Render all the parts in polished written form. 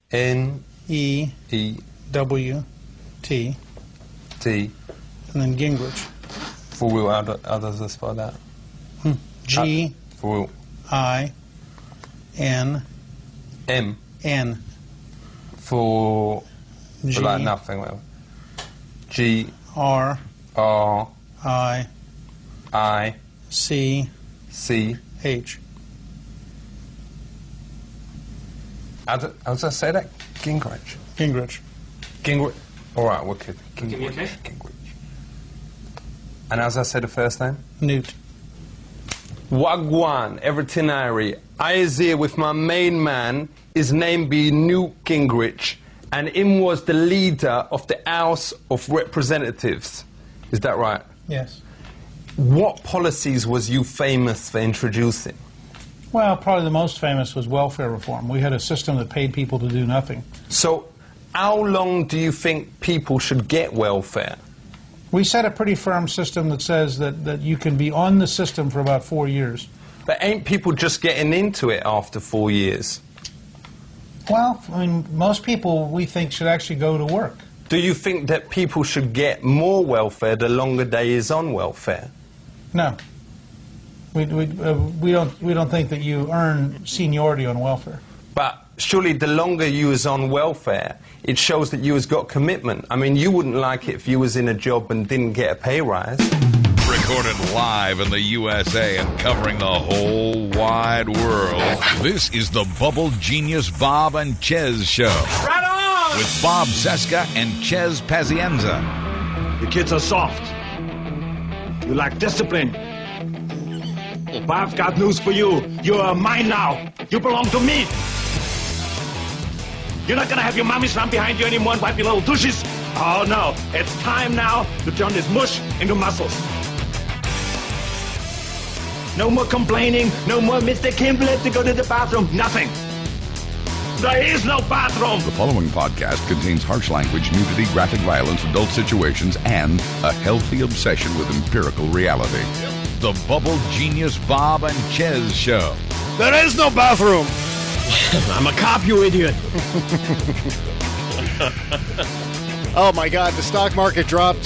N-E-W-T. T. And then Gingrich. For real, how does it spell that? G-I-N. M. N. For like nothing. G. R. R. I. I. C. C. H. How does I say that? Gingrich. Gingrich. Gingrich. All right, wicked. Gingrich. Okay. Gingrich. And as I say the first name? Newt. Wagwan, Evertonary. I is here with my main man. His name be Newt Gingrich. And him was the leader of the House of Representatives. Is that right? Yes. What policies was you famous for introducing? Well, probably the most famous was welfare reform. We had a system that paid people to do nothing. So, how long do you think people should get welfare? We set a pretty firm system that says that you can be on the system for about 4 years. But ain't people just getting into it after 4 years? Well, I mean, most people, we think, should actually go to work. Do you think that people should get more welfare the longer they is on welfare? No. We don't think that you earn seniority on welfare. But surely the longer you is on welfare, it shows that you has got commitment. I mean, you wouldn't like it if you was in a job and didn't get a pay rise. Recorded live in the USA and covering the whole wide world, this is the Bubble Genius Bob and Ches Show. Right on! With Bob Cesca and Ches Pazienza. The kids are soft. You lack discipline. But I've got news for you. You are mine now. You belong to me. You're not gonna have your mommies run behind you anymore and wipe your little tushies. Oh no, it's time now to turn this mush into muscles. No more complaining, no more Mr. Kimball to go to the bathroom, nothing. There is no bathroom. The following podcast contains harsh language, nudity, graphic violence, adult situations, and a healthy obsession with empirical reality. The Bubble Genius Bob and Ches Show. There is no bathroom. I'm a cop, you idiot. Oh my God, the stock market dropped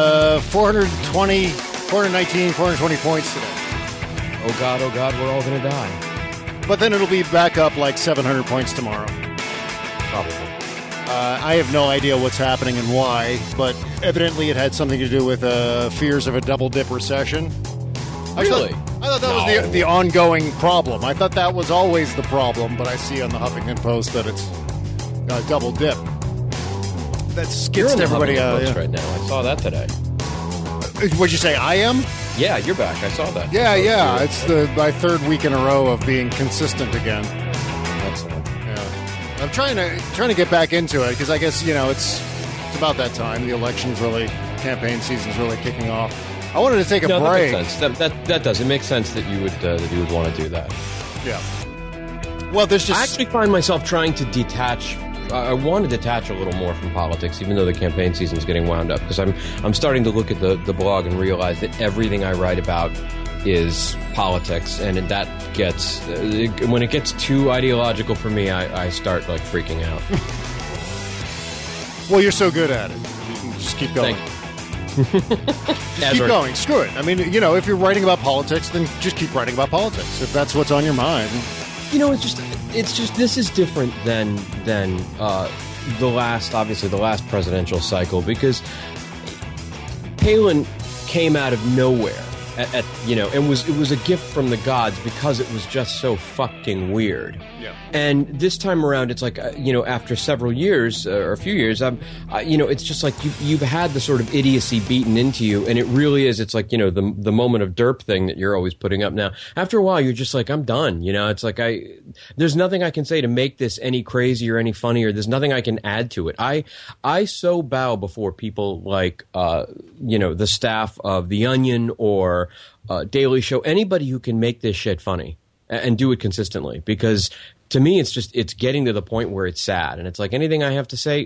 419, 420 points today. Oh God, we're all going to die. But then it'll be back up like 700 points tomorrow. Probably. I have no idea what's happening and why, but evidently it had something to do with fears of a double-dip recession. Really? I thought that was the ongoing problem. I thought that was always the problem, but I see on the Huffington Post that it's a double dip. That skits everybody out. Right now, I saw that today. What'd you say? I am? Yeah, you're back. I saw that. Yeah. It's my third week in a row of being consistent again. Excellent. Yeah, I'm trying to get back into it because I guess it's about that time. The campaign season's really kicking off. I wanted to take a break. That makes sense. That does. It makes sense that you would want to do that. Yeah. Well, I actually find myself trying to detach. I want to detach a little more from politics, even though the campaign season is getting wound up. Because I'm starting to look at the blog and realize that everything I write about is politics, and that gets when it gets too ideological for me, I start like freaking out. Well, you're so good at it. You can just keep going. Thank you. Just keep going. Screw it. I mean, if you're writing about politics, then just keep writing about politics. If that's what's on your mind. It's just this is different than the last presidential cycle, because Palin came out of nowhere and it was a gift from the gods because it was just so fucking weird. Yeah. And this time around, it's like after several years or a few years, it's just like you've had the sort of idiocy beaten into you, and it really is. It's like the moment of derp thing that you're always putting up now. After a while, you're just like, I'm done. It's like there's nothing I can say to make this any crazier, any funnier. There's nothing I can add to it. I so bow before people like the staff of The Onion or Daily Show, anybody who can make this shit funny and do it consistently, because to me it's getting to the point where it's sad, and it's like anything I have to say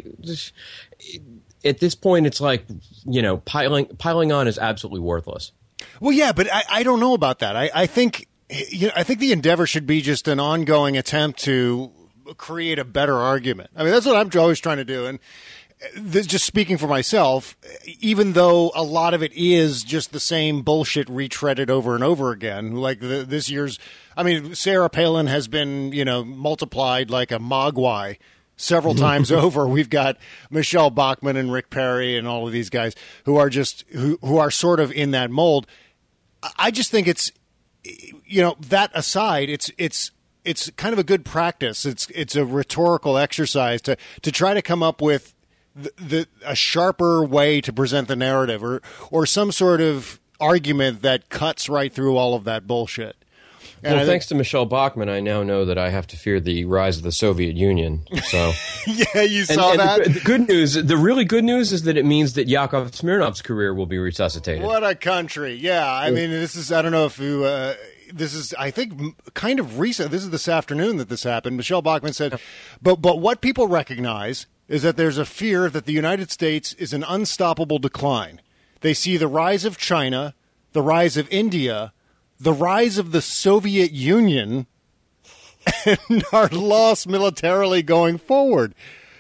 at this point, it's like piling on is absolutely worthless. Well, yeah, but I don't know about that. I think the endeavor should be just an ongoing attempt to create a better argument. I mean, that's what I'm always trying to do. And this, just speaking for myself, even though a lot of it is just the same bullshit retreaded over and over again, like this year's, I mean, Sarah Palin has been, multiplied like a mogwai several times over. We've got Michelle Bachmann and Rick Perry and all of these guys who are just, who are sort of in that mold. I just think it's, that aside, it's kind of a good practice. It's a rhetorical exercise to try to come up with a sharper way to present the narrative, or some sort of argument that cuts right through all of that bullshit. And well, thanks to Michelle Bachmann, I now know that I have to fear the rise of the Soviet Union. So, yeah, you saw that. The good news, the really good news, is that it means that Yakov Smirnov's career will be resuscitated. What a country! Yeah, I mean, this is, I don't know if you. This is, I think, kind of recent. This is this afternoon that this happened. Michelle Bachmann said, but what people recognize is that there's a fear that the United States is an unstoppable decline. They see the rise of China, the rise of India, the rise of the Soviet Union, and are lost militarily going forward.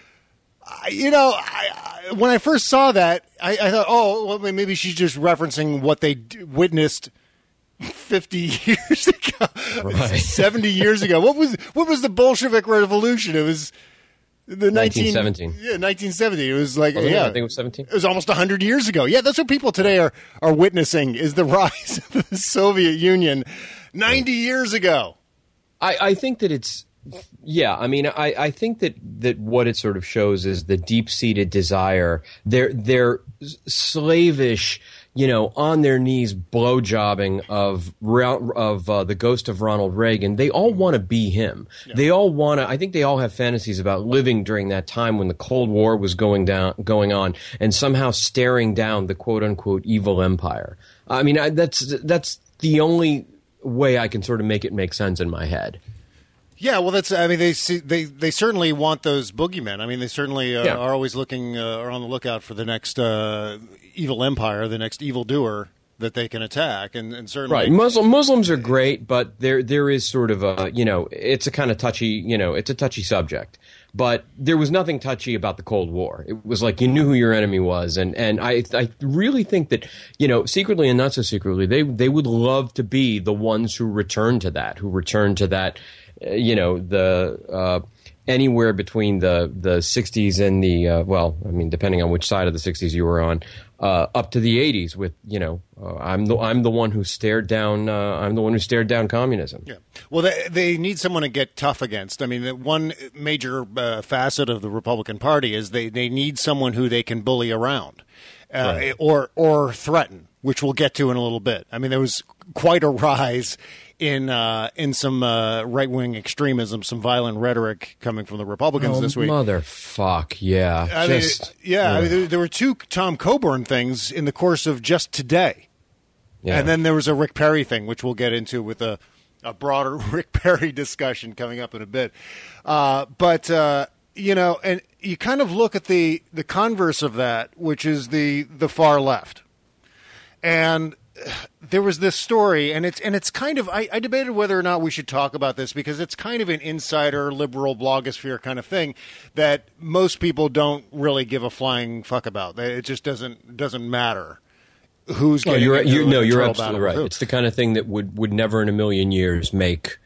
When I first saw that, I thought, oh, well, maybe she's just referencing what they witnessed 50 years ago, right. 70 years ago. What was the Bolshevik Revolution? It was the 1917. 1970. It was like, I think it was 17. It was almost 100 years ago. Yeah, that's what people today are witnessing, is the rise of the Soviet Union 90 years ago. I think that it's, yeah, I mean, I think that what it sort of shows is the deep-seated desire, their slavish, on their knees blowjobbing of the ghost of Ronald Reagan. They all want to be him. Yeah. They all want to. I think they all have fantasies about living during that time when the Cold War was going on, and somehow staring down the quote unquote evil empire. I mean, that's the only way I can sort of make it make sense in my head. Yeah, well, they certainly want those boogeymen. I mean, they certainly are always looking, are on the lookout for the next evil empire, the next evildoer that they can attack, and certainly right. Muslims are great, but there is sort of a it's a kind of touchy it's a touchy subject. But there was nothing touchy about the Cold War. It was like you knew who your enemy was, and I really think that secretly and not so secretly they would love to be the ones who return to that, anywhere between the 60s and the depending on which side of the 60s you were on, up to the 80s with I'm the one who stared down communism. Yeah. Well, they need someone to get tough against. I mean, one major facet of the Republican Party is they need someone who they can bully around, right. or threaten, which we'll get to in a little bit. I mean, there was quite a rise in some right-wing extremism, some violent rhetoric coming from the Republicans this week. Motherfuck, yeah. I mean, there were two Tom Coburn things in the course of just today. Yeah. And then there was a Rick Perry thing, which we'll get into with a broader Rick Perry discussion coming up in a bit. And you kind of look at the converse of that, which is the far left. And there was this story, and it's kind of I debated whether or not we should talk about this because it's kind of an insider liberal blogosphere kind of thing that most people don't really give a flying fuck about. It just doesn't matter who's getting you're absolutely right. It's the kind of thing that would never in a million years make.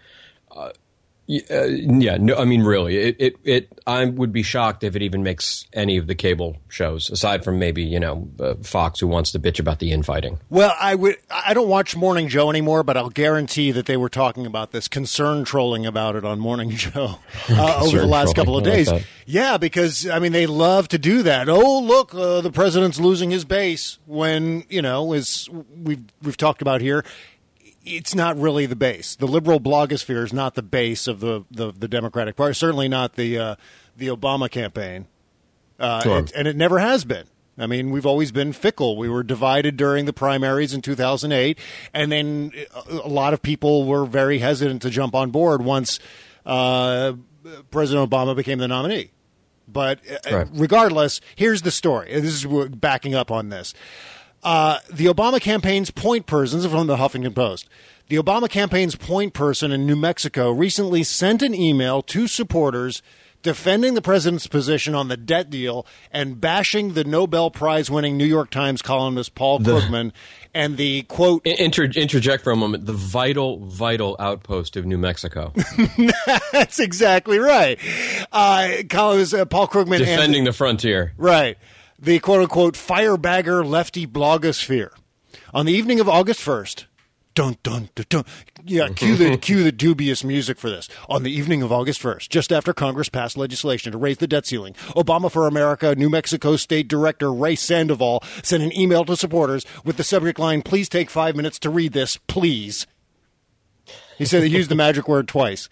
I mean, really, I would be shocked if it even makes any of the cable shows, aside from maybe Fox, who wants to bitch about the infighting. Well, I don't watch Morning Joe anymore, but I'll guarantee that they were talking about this, concern trolling about it on Morning Joe over the last couple of days. Yeah, because I mean, they love to do that. Oh, look, the president's losing his base when as we've talked about here. It's not really the base. The liberal blogosphere is not the base of the Democratic Party. Certainly not the Obama campaign, sure. And it never has been. I mean, we've always been fickle. We were divided during the primaries in 2008, and then a lot of people were very hesitant to jump on board once President Obama became the nominee. But right. Regardless, here's the story. This is backing up on this. The Obama campaign's point person, this is from the Huffington Post. The Obama campaign's point person in New Mexico recently sent an email to supporters defending the president's position on the debt deal and bashing the Nobel Prize-winning New York Times columnist Paul Krugman and the, quote... Interject for a moment. The vital outpost of New Mexico. That's exactly right. Columnist Paul Krugman... Defending the frontier. Right. The quote-unquote firebagger lefty blogosphere. On the evening of August 1st... Dun, dun, dun, dun. Yeah, cue the dubious music for this. On the evening of August 1st, just after Congress passed legislation to raise the debt ceiling, Obama for America New Mexico State Director Ray Sandoval sent an email to supporters with the subject line, "Please take 5 minutes to read this, please." He said he used the magic word twice.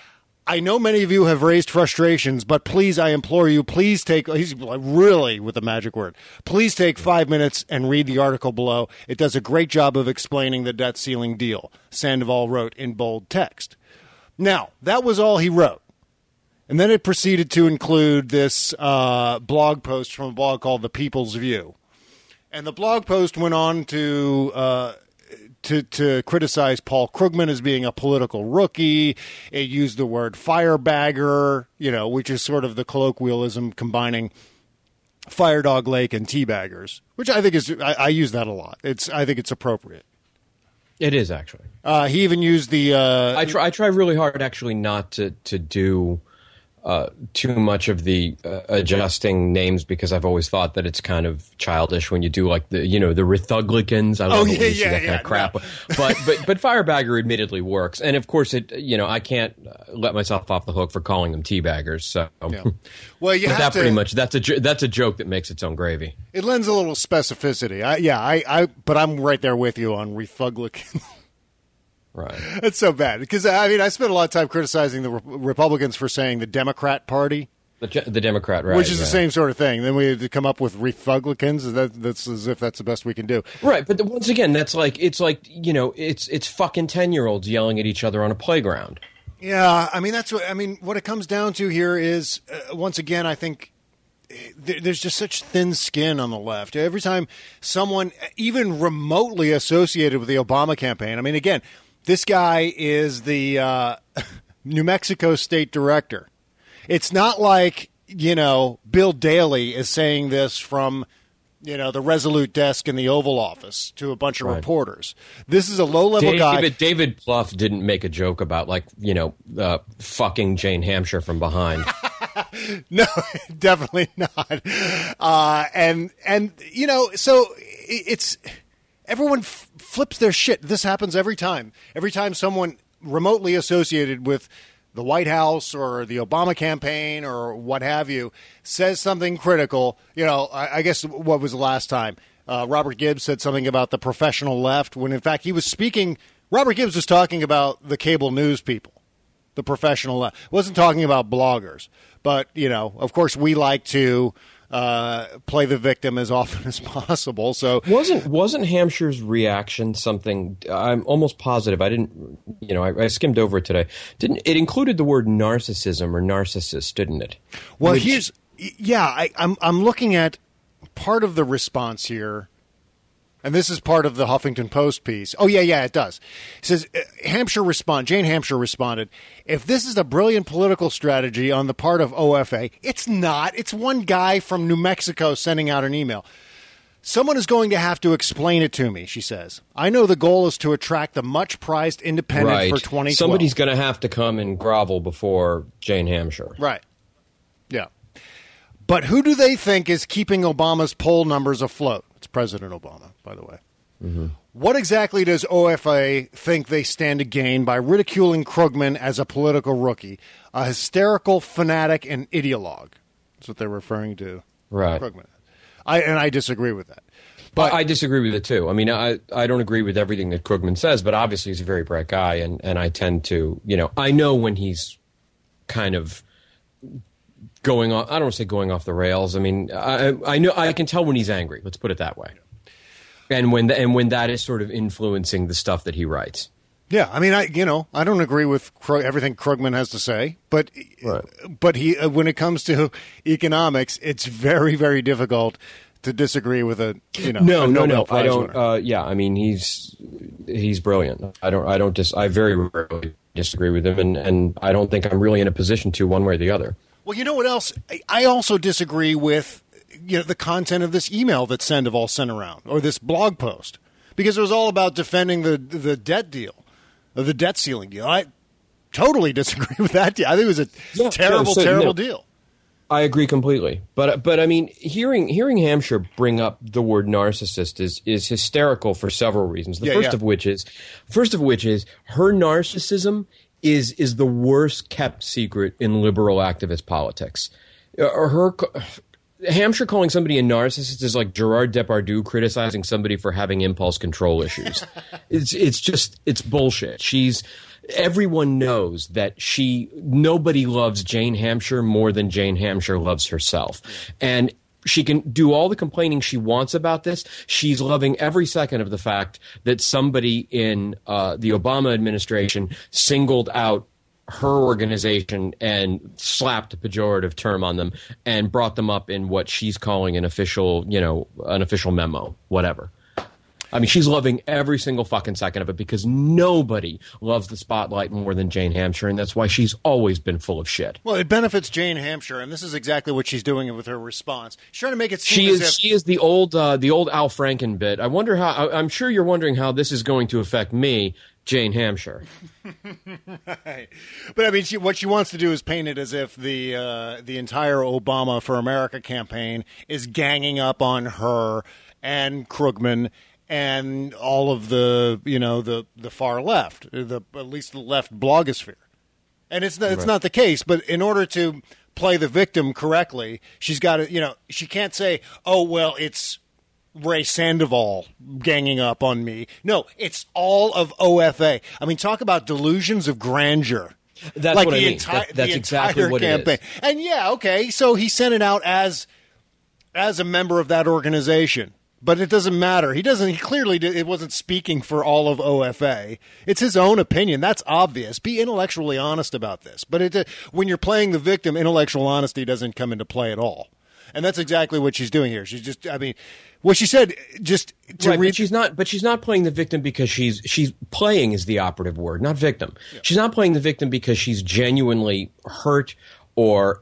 I know many of you have raised frustrations, but please, I implore you, please take, he's really with the magic word, please take 5 minutes and read the article below. It does a great job of explaining the debt ceiling deal, Sandoval wrote in bold text. Now, that was all he wrote. And then it proceeded to include this blog post from a blog called The People's View. And the blog post went on to criticize Paul Krugman as being a political rookie. It used the word firebagger, which is sort of the colloquialism combining Firedog Lake and teabaggers, which I think is, I use that a lot. I think it's appropriate. It is, actually. He even used the... I try really hard, actually, not to do too much of the adjusting names, because I've always thought that it's kind of childish when you do like the Rithuglicans. I love that kind of crap. No. But Firebagger admittedly works, and of course I can't let myself off the hook for calling them teabaggers. So well, pretty much that's a joke that makes its own gravy. It lends a little specificity. But I'm right there with you on Rithuglicans. Right. It's so bad because I spent a lot of time criticizing the Republicans for saying the Democrat Party, the Democrat, right, which is the same sort of thing. Then we had to come up with Rithuglicans. That's as if that's the best we can do. Right, but once again, it's fucking 10-year-olds yelling at each other on a playground. Yeah, what it comes down to here is once again, I think there's just such thin skin on the left. Every time someone even remotely associated with the Obama campaign, again. This guy is the New Mexico State Director. It's not like, Bill Daley is saying this from, the Resolute desk in the Oval Office to a bunch of reporters. This is a low-level guy. David Plouffe didn't make a joke about, fucking Jane Hampshire from behind. No, definitely not. So it's... Everyone flips their shit. This happens every time. Every time someone remotely associated with the White House or the Obama campaign or what have you says something critical. I guess what was the last time? Robert Gibbs said something about the professional left when, in fact, he was speaking. Robert Gibbs was talking about the cable news people, the professional left. Wasn't talking about bloggers. But, of course, we like to play the victim as often as possible. So wasn't Hampshire's reaction something? I'm almost positive. I didn't. I skimmed over it today. Didn't it included the word narcissism or narcissist? Didn't it? Well, I'm looking at part of the response here. And this is part of the Huffington Post piece. Oh, yeah, it does. It says, Jane Hampshire responded, if this is a brilliant political strategy on the part of OFA, it's not. It's one guy from New Mexico sending out an email. Someone is going to have to explain it to me, she says. I know the goal is to attract the much-prized independent for 2012. Somebody's going to have to come and grovel before Jane Hampshire. Right. Yeah. But who do they think is keeping Obama's poll numbers afloat? It's President Obama, by the way. Mm-hmm. What exactly does OFA think they stand to gain by ridiculing Krugman as a political rookie, a hysterical fanatic and ideologue? That's what they're referring to. Right. Krugman. I disagree with that. But I disagree with it, too. I don't agree with everything that Krugman says, but obviously he's a very bright guy, and I tend to, I know when he's kind of going off, I don't want to say going off the rails. I know I can tell when he's angry. Let's put it that way. And when that is sort of influencing the stuff that he writes. Yeah, I don't agree with everything Krugman has to say, but he when it comes to economics, it's very, very difficult to disagree with a No, a Nobel I Prize don't. winner. Yeah, I mean he's brilliant. I very rarely disagree with him, and I don't think I'm really in a position to one way or the other. Well, you know what else? I also disagree with the content of this email that Sandoval sent around, or this blog post, because it was all about defending the debt deal, or the debt ceiling deal. I totally disagree with that deal. I think it was a terrible deal. I agree completely, but I mean, hearing Hampshire bring up the word narcissist is hysterical for several reasons. The first of which is her narcissism is the worst kept secret in liberal activist politics. Hampshire calling somebody a narcissist is like Gerard Depardieu criticizing somebody for having impulse control issues. It's bullshit. Everyone knows that nobody loves Jane Hampshire more than Jane Hampshire loves herself. And she can do all the complaining she wants about this. She's loving every second of the fact that somebody in the Obama administration singled out her organization and slapped a pejorative term on them and brought them up in what she's calling an official memo, whatever. I mean, she's loving every single fucking second of it because nobody loves the spotlight more than Jane Hampshire, and that's why she's always been full of shit. Well, it benefits Jane Hampshire, and this is exactly what she's doing with her response. She's trying to make it seem she is the old Al Franken bit. I wonder how. I'm sure you're wondering how this is going to affect me, Jane Hampshire. Right. But I mean, what she wants to do is paint it as if the entire Obama for America campaign is ganging up on her and Krugman and all of the far left, at least the left blogosphere. And it's not the case, but in order to play the victim correctly, she's got to, she can't say, oh, well, it's Ray Sandoval ganging up on me. No, it's all of OFA. I mean, talk about delusions of grandeur. That's like what I mean. That's exactly what campaign. It is. And okay, so he sent it out as a member of that organization. But it doesn't matter. He clearly it wasn't speaking for all of OFA. It's his own opinion. That's obvious. Be intellectually honest about this. But when you're playing the victim, intellectual honesty doesn't come into play at all. And that's exactly what she's doing here. She's just, I mean, what she said just to right, read. But she's not playing the victim because she's playing is the operative word, not victim. Yeah. She's not playing the victim because she's genuinely hurt or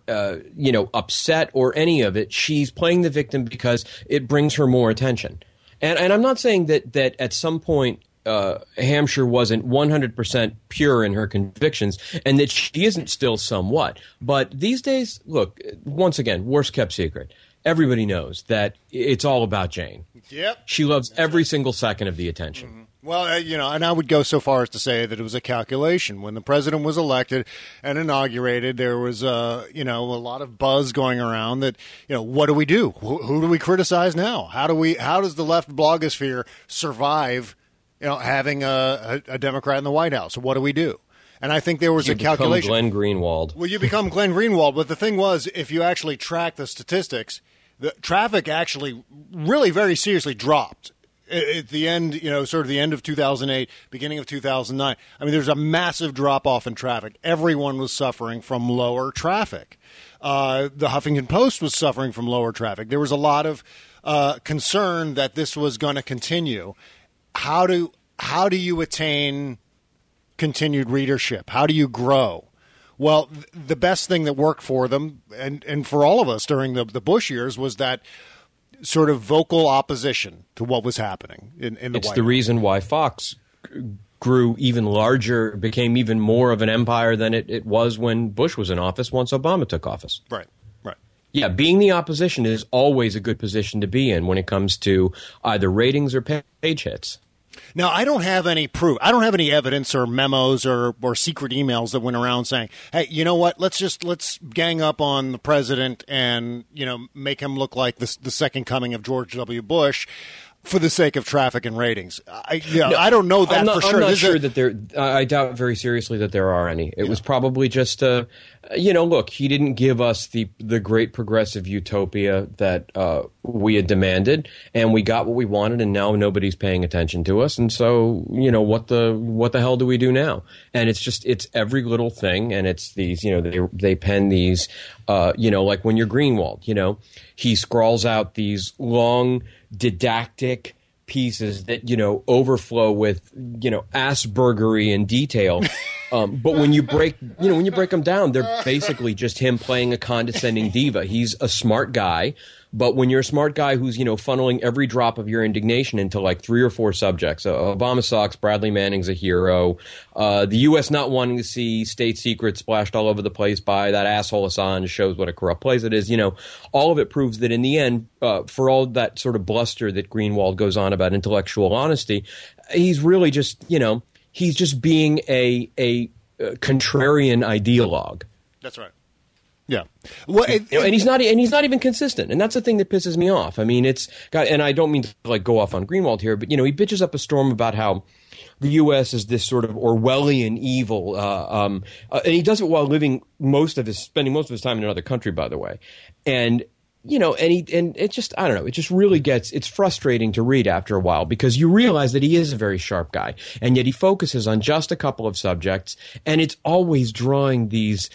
upset or any of it. She's playing the victim because it brings her more attention. And I'm not saying that at some point Hampshire wasn't 100% pure in her convictions and that she isn't still somewhat. But these days, look, once again, worst kept secret. Everybody knows that it's all about Jane. Yep. She loves every single second of the attention. Mm-hmm. Well, and I would go so far as to say that it was a calculation. When the president was elected and inaugurated, there was, a lot of buzz going around that, what do we do? Who do we criticize now? How does the left blogosphere survive, having a Democrat in the White House? What do we do? And I think there was a calculation. Glenn Greenwald. Well, you become Glenn Greenwald. But the thing was, if you actually track the statistics, the traffic actually really very seriously dropped. At the end, sort of the end of 2008, beginning of 2009, I mean, there's a massive drop-off in traffic. Everyone was suffering from lower traffic. The Huffington Post was suffering from lower traffic. There was a lot of concern that this was going to continue. How do you attain continued readership? How do you grow? Well, the best thing that worked for them and for all of us during the Bush years was that sort of vocal opposition to what was happening in the White House. It's the reason why Fox grew even larger, became even more of an empire than it was when Bush was in office once Obama took office. Right. Yeah, being the opposition is always a good position to be in when it comes to either ratings or page hits. Now, I don't have any proof. I don't have any evidence or memos or secret emails that went around saying, hey, you know what, let's gang up on the president and, make him look like the second coming of George W. Bush. for the sake of traffic and ratings. I don't know that for sure. I'm not sure that there. I doubt very seriously that there are any. It was probably just look, he didn't give us the great progressive utopia that we had demanded, and we got what we wanted, and now nobody's paying attention to us, and so what the hell do we do now? And it's every little thing, and it's these they pen these like when you're Greenwald, he scrawls out these long didactic pieces that overflow with Aspergery and detail. But when you break them down, they're basically just him playing a condescending diva. He's a smart guy, but when you're a smart guy who's funneling every drop of your indignation into like 3 or 4 subjects, Obama sucks, Bradley Manning's a hero, the U.S. not wanting to see state secrets splashed all over the place by that asshole Assange shows what a corrupt place it is. All of it proves that in the end, for all that sort of bluster that Greenwald goes on about intellectual honesty, he's really just he's just being a contrarian ideologue. That's right. Yeah. Well, and he's not even consistent, and that's the thing that pisses me off. I mean, and I don't mean to go off on Greenwald here, but he bitches up a storm about how the U.S. is this sort of Orwellian evil, and he does it while spending most of his time in another country, by the way, and it just, I don't know, it just really it's frustrating to read after a while because you realize that he is a very sharp guy, and yet he focuses on just a couple of subjects, and it's always drawing these.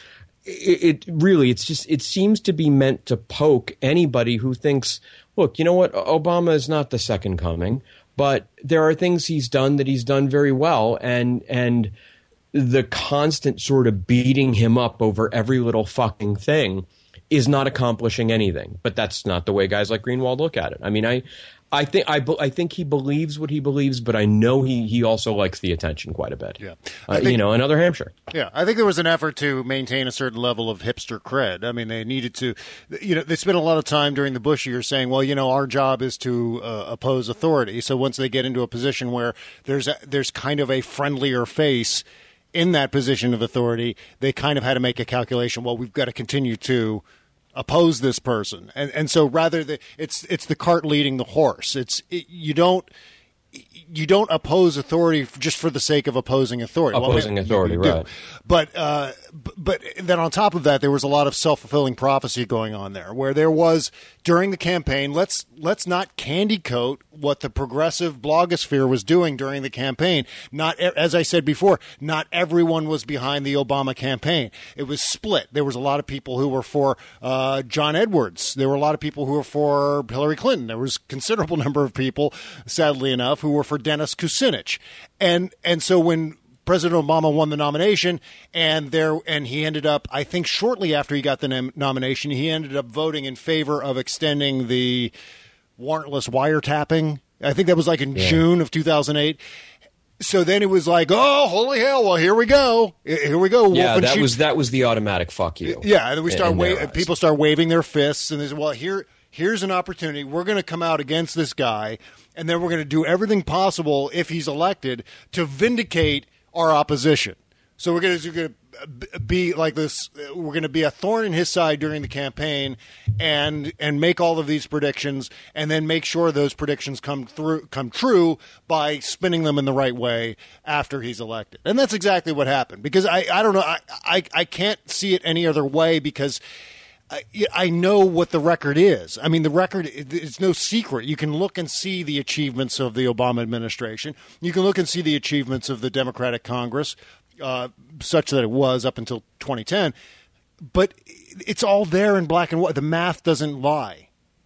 It seems to be meant to poke anybody who thinks, look, you know what, Obama is not the second coming, but there are things he's done very well, and the constant sort of beating him up over every little fucking thing is not accomplishing anything. But that's not the way guys like Greenwald look at it. I mean, I think he believes what he believes, but I know he also likes the attention quite a bit. Yeah, another Hampshire. Yeah, I think there was an effort to maintain a certain level of hipster cred. I mean, they needed to, they spent a lot of time during the Bush years saying, well, our job is to oppose authority. So once they get into a position where there's kind of a friendlier face in that position of authority, they kind of had to make a calculation. Well, we've got to continue to oppose this person, and so rather it's the cart leading the horse. You don't oppose authority just for the sake of opposing authority. Right? But then on top of that, there was a lot of self-fulfilling prophecy going on there, where there was during the campaign. Let's not candy coat what the progressive blogosphere was doing during the campaign. Not, as I said before, not everyone was behind the Obama campaign. It was split. There was a lot of people who were for John Edwards. There were a lot of people who were for Hillary Clinton. There was a considerable number of people, sadly enough, who were for Dennis Kucinich. And so when President Obama won the nomination, and he ended up, I think shortly after he got the nomination, he ended up voting in favor of extending the warrantless wiretapping. I think that was like in June of 2008. So then it was like, oh, holy hell! Well, here we go. Here we go. Yeah, that was the automatic fuck you. Yeah, and then people start waving their fists, and they say, well, here's an opportunity. We're going to come out against this guy, and then we're going to do everything possible if he's elected to vindicate our opposition. So we're going to be like this. We're going to be a thorn in his side during the campaign, and make all of these predictions, and then make sure those predictions come true by spinning them in the right way after he's elected. And that's exactly what happened. Because I don't know. I can't see it any other way because I know what the record is. I mean, the record is no secret. You can look and see the achievements of the Obama administration. You can look and see the achievements of the Democratic Congress, such that it was up until 2010. But it's all there in black and white. The math doesn't lie.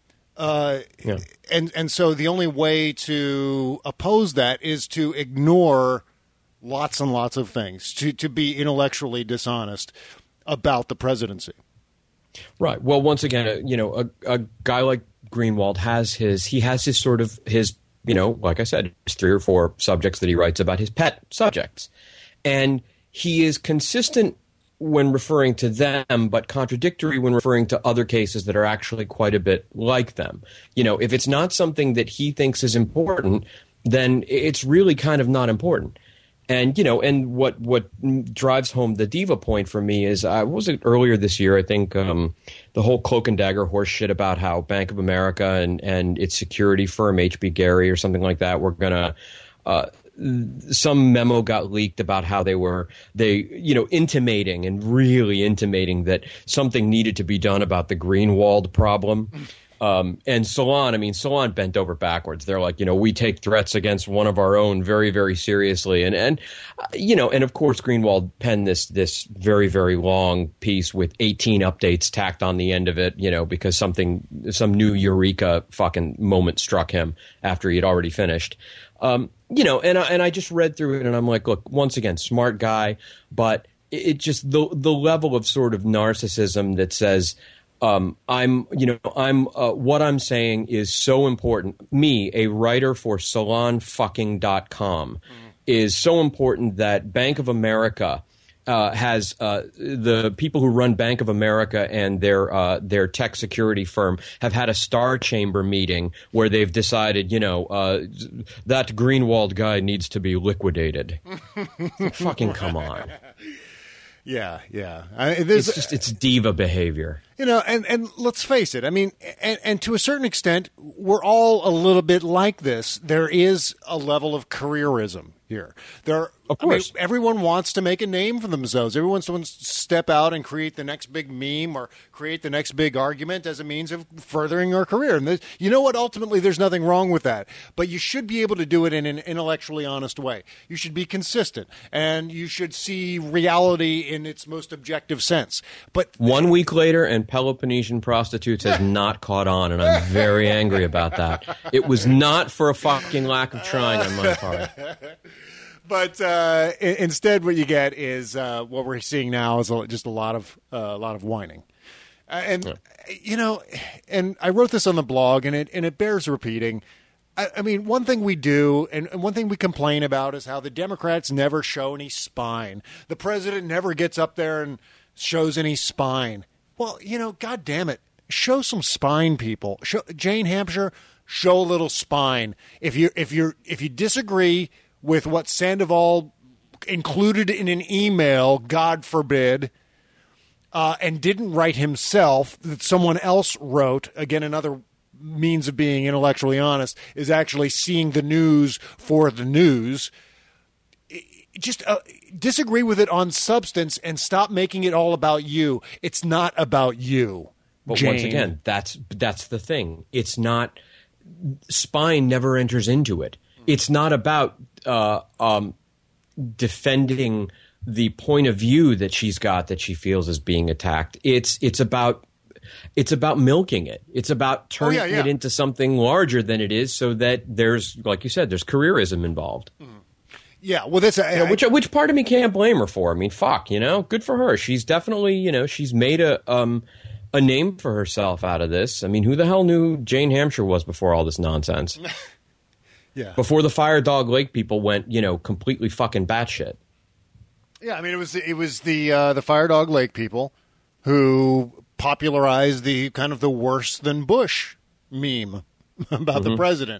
And so the only way to oppose that is to ignore lots and lots of things, to be intellectually dishonest about the presidency. Right. Well, once again, a guy like Greenwald has his sort of his, like I said, his 3 or 4 subjects that he writes about, his pet subjects. And he is consistent when referring to them, but contradictory when referring to other cases that are actually quite a bit like them. If it's not something that he thinks is important, then it's really kind of not important. And, and what drives home the diva point for me is, what was it earlier this year? I think the whole cloak and dagger horse shit about how Bank of America and its security firm, HB Gary or something like that, were going to some memo got leaked about how they intimating and really intimating that something needed to be done about the Greenwald problem. And Salon bent over backwards. They're like, we take threats against one of our own very, very seriously. And of course, Greenwald penned this very, very long piece with 18 updates tacked on the end of it, because some new eureka fucking moment struck him after he had already finished. And I just read through it and I'm like, look, once again, smart guy, but it just the level of sort of narcissism that says, what I'm saying is so important. Me, a writer for salonfucking.com, is so important that Bank of America has the people who run Bank of America and their tech security firm have had a star chamber meeting where they've decided, that Greenwald guy needs to be liquidated. Fucking come on. Yeah. It's diva behavior. And let's face it. I mean, and to a certain extent, we're all a little bit like this. There is a level of careerism here. Of course. Everyone wants to make a name for themselves. Everyone wants to step out and create the next big meme or create the next big argument as a means of furthering our career. And you know what? Ultimately, there's nothing wrong with that. But you should be able to do it in an intellectually honest way. You should be consistent, and you should see reality in its most objective sense. But 1 week later, and Peloponnesian prostitutes has not caught on, and I'm very angry about that. It was not for a fucking lack of trying on my part. But instead, what you get is what we're seeing now is just a lot of whining, and I wrote this on the blog, and it bears repeating. I mean, one thing we do, and one thing we complain about, is how the Democrats never show any spine. The president never gets up there and shows any spine. Well, God damn it, show some spine, people. Jane Hampshire, show a little spine. If you disagree with what Sandoval included in an email, God forbid, and didn't write himself, that someone else wrote, again, another means of being intellectually honest, is actually seeing the news for the news. Just disagree with it on substance and stop making it all about you. It's not about you, But Jane. Once again, that's the thing. It's not – spine never enters into it. It's not about defending the point of view that she's got that she feels is being attacked. It's about milking it. It's about turning it into something larger than it is, so that there's, like you said, there's careerism involved. Yeah, well, that's which part of me can't blame her for. I mean, fuck, good for her. She's definitely, she's made a name for herself out of this. I mean, who the hell knew Jane Hampshire was before all this nonsense? Yeah. Before the Fire Dog Lake people went, completely fucking batshit. Yeah, I mean, it was the Fire Dog Lake people who popularized the kind of the worse than Bush meme about the president.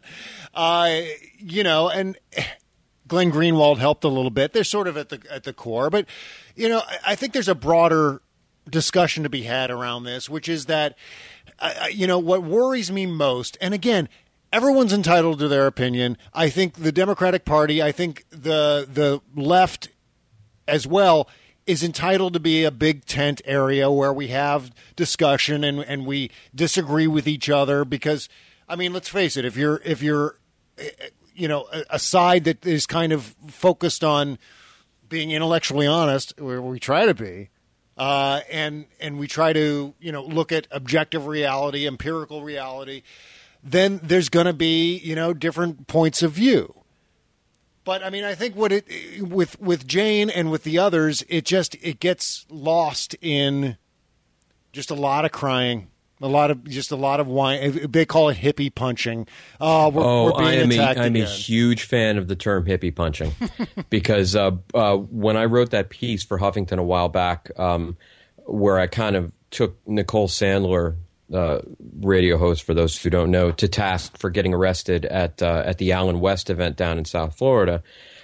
And Glenn Greenwald helped a little bit. They're sort of at the core, but I think there's a broader discussion to be had around this, which is that what worries me most, and again, everyone's entitled to their opinion. I think the Democratic Party, I think the left as well, is entitled to be a big tent area where we have discussion and we disagree with each other. Because, I mean, let's face it, if you're a side that is kind of focused on being intellectually honest, where we try to be, and we try to look at objective reality, empirical reality, then there's going to be different points of view. But I mean, I think with Jane and with the others, it gets lost in just a lot of crying, a lot of whine. They call it hippie punching. We're being attacked I'm again. a huge fan of the term hippie punching because when I wrote that piece for Huffington a while back, where I kind of took Nicole Sandler, radio host, for those who don't know, to task for getting arrested at the Allen West event down in South Florida.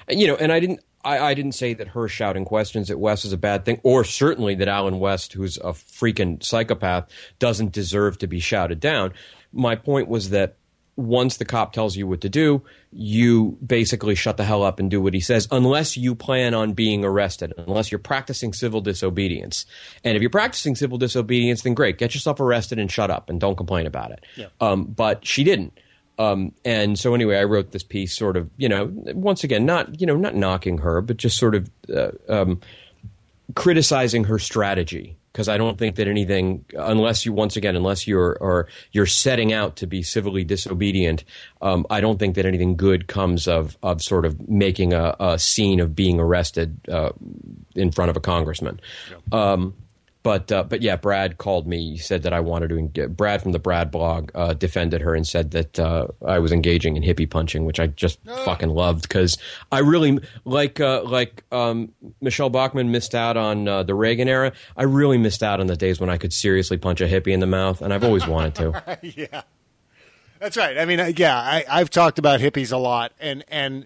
And I didn't say that her shouting questions at West is a bad thing, or certainly that Alan West, who's a freaking psychopath, doesn't deserve to be shouted down. My point was that once the cop tells you what to do, you basically shut the hell up and do what he says, unless you plan on being arrested, unless you're practicing civil disobedience. And if you're practicing civil disobedience, then great, get yourself arrested and shut up and don't complain about it. Yeah. But she didn't. And so anyway, I wrote this piece sort of, once again, not knocking her, but just sort of criticizing her strategy. Because I don't think that anything, unless you're setting out to be civilly disobedient, I don't think that anything good comes of sort of making a scene of being arrested in front of a congressman. Yeah. But yeah, Brad called me. He said that I wanted to. Brad from the Brad blog defended her and said that I was engaging in hippie punching, which I just fucking loved, because I really like Michelle Bachmann missed out on the Reagan era. I really missed out on the days when I could seriously punch a hippie in the mouth, and I've always wanted to. Yeah, that's right. I mean, I've talked about hippies a lot, and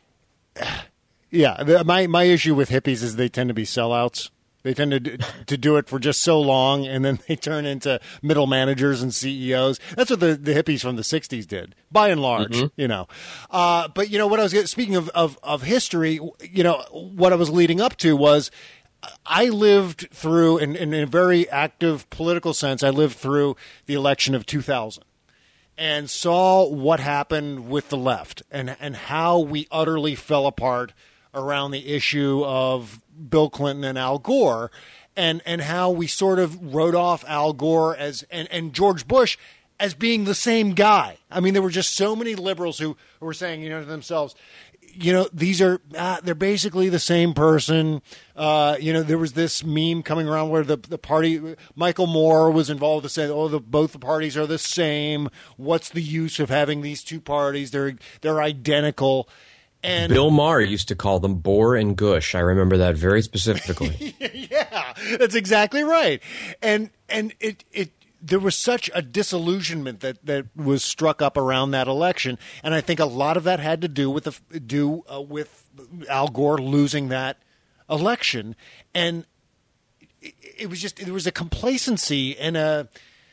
yeah, my issue with hippies is they tend to be sellouts. They tend to do it for just so long, and then they turn into middle managers and CEOs. That's what the hippies from the 60s did, by and large, But, what I was speaking of history, what I was leading up to was I lived through, in a very active political sense, I lived through the election of 2000 and saw what happened with the left and how we utterly fell apart around the issue of Bill Clinton and Al Gore, and how we sort of wrote off Al Gore as and George Bush as being the same guy. I mean, there were just so many liberals who were saying, to themselves, these are they're basically the same person. There was this meme coming around where the party, Michael Moore was involved to say, both the parties are the same. What's the use of having these two parties? They're identical. And Bill Maher used to call them Bore and Gush. I remember that very specifically. Yeah, that's exactly right. And there was such a disillusionment that was struck up around that election, and I think a lot of that had to do with with Al Gore losing that election, and it was just there was a complacency and an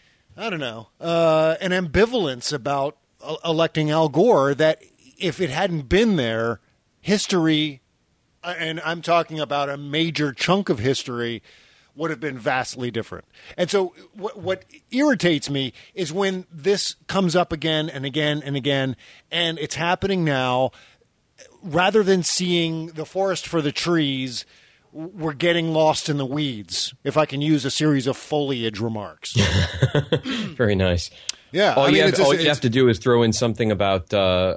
ambivalence about electing Al Gore that, if it hadn't been there, history, and I'm talking about a major chunk of history, would have been vastly different. And so what irritates me is when this comes up again and again and again, and it's happening now, rather than seeing the forest for the trees, we're getting lost in the weeds, if I can use a series of foliage remarks. Very nice. Yeah, all you have to do is throw in something about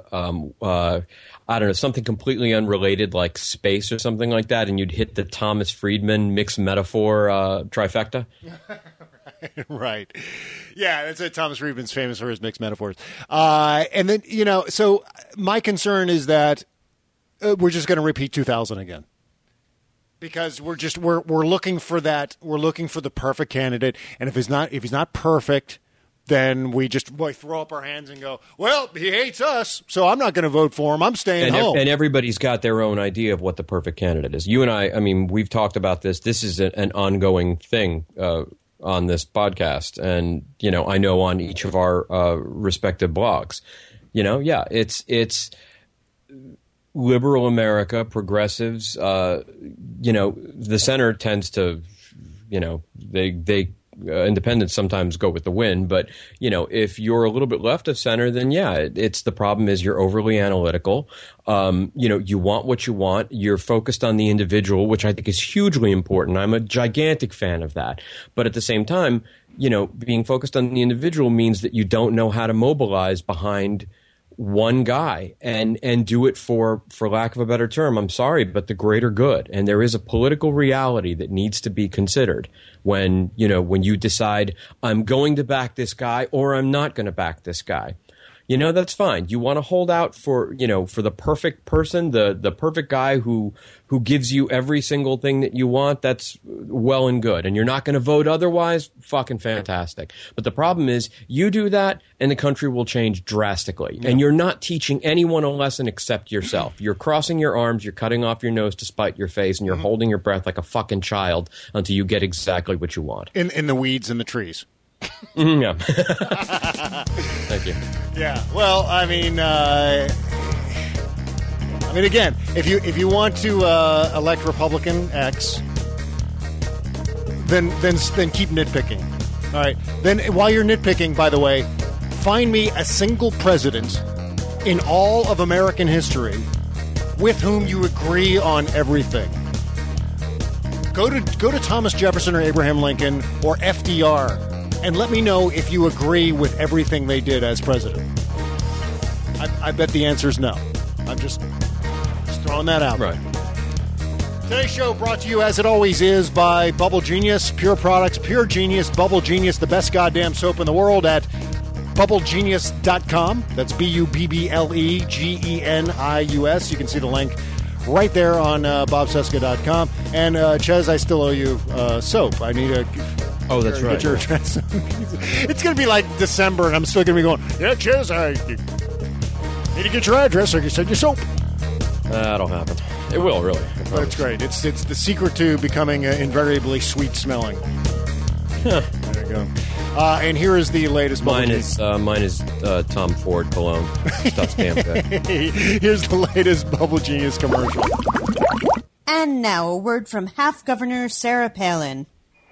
I don't know, something completely unrelated like space or something like that, and you'd hit the Thomas Friedman mixed metaphor trifecta. Right. Yeah, that's it. Thomas Friedman's famous for his mixed metaphors. And then so my concern is that we're just going to repeat 2000 again. Because we're looking for that. We're looking for the perfect candidate, and if he's not perfect, then we just throw up our hands and go, well, he hates us, so I'm not going to vote for him. I'm staying home. And everybody's got their own idea of what the perfect candidate is. You and I mean, we've talked about this. This is an ongoing thing on this podcast, and I know on each of our respective blogs. It's liberal America, progressives. The center tends to, they. Independents sometimes go with the wind, but if you're a little bit left of center, then it's the problem is you're overly analytical. You want what you want. You're focused on the individual, which I think is hugely important. I'm a gigantic fan of that. But at the same time, being focused on the individual means that you don't know how to mobilize behind one guy and do it for lack of a better term. I'm sorry, but the greater good. And there is a political reality that needs to be considered when you decide I'm going to back this guy or I'm not going to back this guy. That's fine. You want to hold out for the perfect person, the perfect guy who gives you every single thing that you want. That's well and good. And you're not going to vote otherwise. Fucking fantastic. But the problem is you do that and the country will change drastically. Yeah. And you're not teaching anyone a lesson except yourself. You're crossing your arms, you're cutting off your nose to spite your face, and you're holding your breath like a fucking child until you get exactly what you want. In the weeds and the trees. Yeah. Thank you. Yeah. Well, again, if you want to elect Republican X, then keep nitpicking. All right. Then while you're nitpicking, by the way, find me a single president in all of American history with whom you agree on everything. Go to Thomas Jefferson or Abraham Lincoln or FDR. And let me know if you agree with everything they did as president. I bet the answer is no. I'm just throwing that out. Right. Today's show brought to you, as it always is, by Bubble Genius. Pure products, pure genius, Bubble Genius, the best goddamn soap in the world at bubblegenius.com. That's BUBBLEGENIUS. You can see the link right there on bobcesca.com. And, Ches, I still owe you soap. I need a... Oh, that's right. Get your address. It's going to be like December, and I'm still going to be going, yeah, Ches, I need to get your address, or you send your soap. That'll happen. It will, really. That's great. It's the secret to becoming invariably sweet-smelling. There you go. And here is the latest... Mine is Tom Ford cologne. Stuff stamped. Here's the latest Bubble Genius commercial. And now a word from half-Governor Sarah Palin.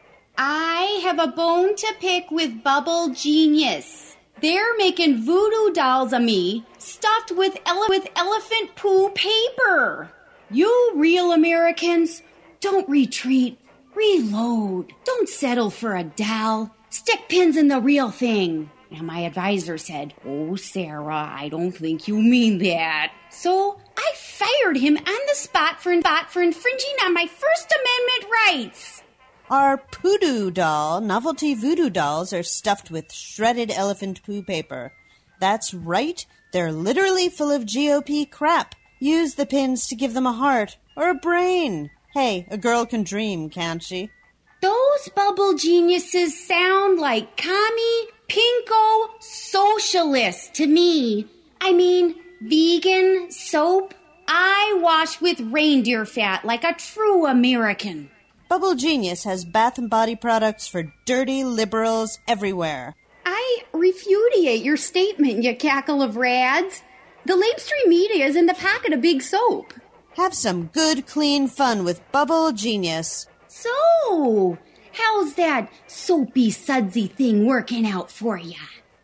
I have a bone to pick with Bubble Genius. They're making voodoo dolls of me, stuffed with elephant poo paper. You real Americans, don't retreat, reload. Don't settle for a doll. Stick pins in the real thing. Now my advisor said, "Oh, Sarah, I don't think you mean that." So I fired him on the spot for infringing on my First Amendment rights. Our Poodoo doll, novelty voodoo dolls, are stuffed with shredded elephant poo paper. That's right, they're literally full of GOP crap. Use the pins to give them a heart or a brain. Hey, a girl can dream, can't she? Those Bubble Geniuses sound like commie, pinko, socialist to me. I mean, vegan, soap. I wash with reindeer fat like a true American. Bubble Genius has bath and body products for dirty liberals everywhere. I repudiate your statement, you cackle of rads. The lamestream media is in the packet of big soap. Have some good, clean fun with Bubble Genius. So, how's that soapy, sudsy thing working out for ya?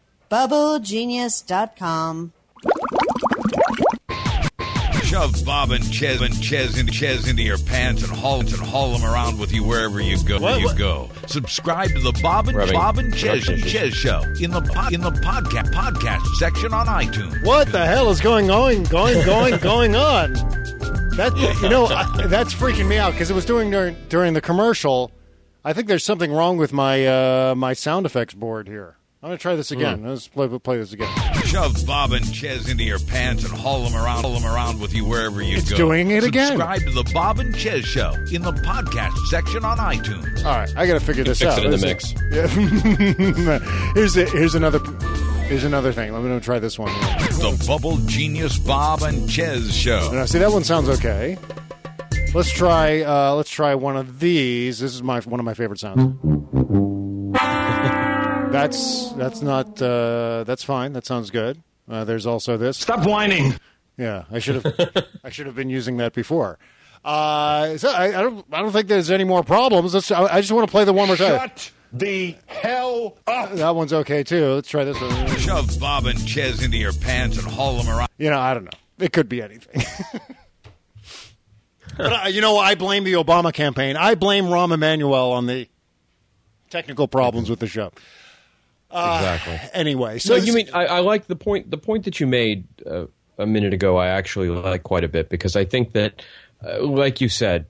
BubbleGenius.com. Shove Bob and Ches into your pants and haul them around with you wherever you go. Go. Subscribe to the Bob and Ches Show in the podcast section on iTunes. What the hell is going on? That's freaking me out because it was doing during the commercial. I think there's something wrong with my sound effects board here. I'm going to try this again. Let's play this again. Shove Bob and Ches into your pants and haul them around with you wherever you go. It's doing it again. Subscribe to the Bob and Ches Show in the podcast section on iTunes. All right, I got to figure this out. Fix it in the mix. Here's another thing. Let me try this one. The Bubble Genius Bob and Ches Show. Now, see, that one sounds okay. Let's try one of these. This is one of my favorite sounds. That's fine. That sounds good. There's also this. Stop whining. Yeah, I should have been using that before. So I don't think there's any more problems. I just want to play the one more time. Shut the hell up. That one's okay too. Let's try this one. Shove Bob and Ches into your pants and haul them around. I don't know. It could be anything. But I blame the Obama campaign. I blame Rahm Emanuel on the technical problems with the show. Exactly. Anyway, so I like the point that you made a minute ago. I actually like quite a bit because I think that, like you said,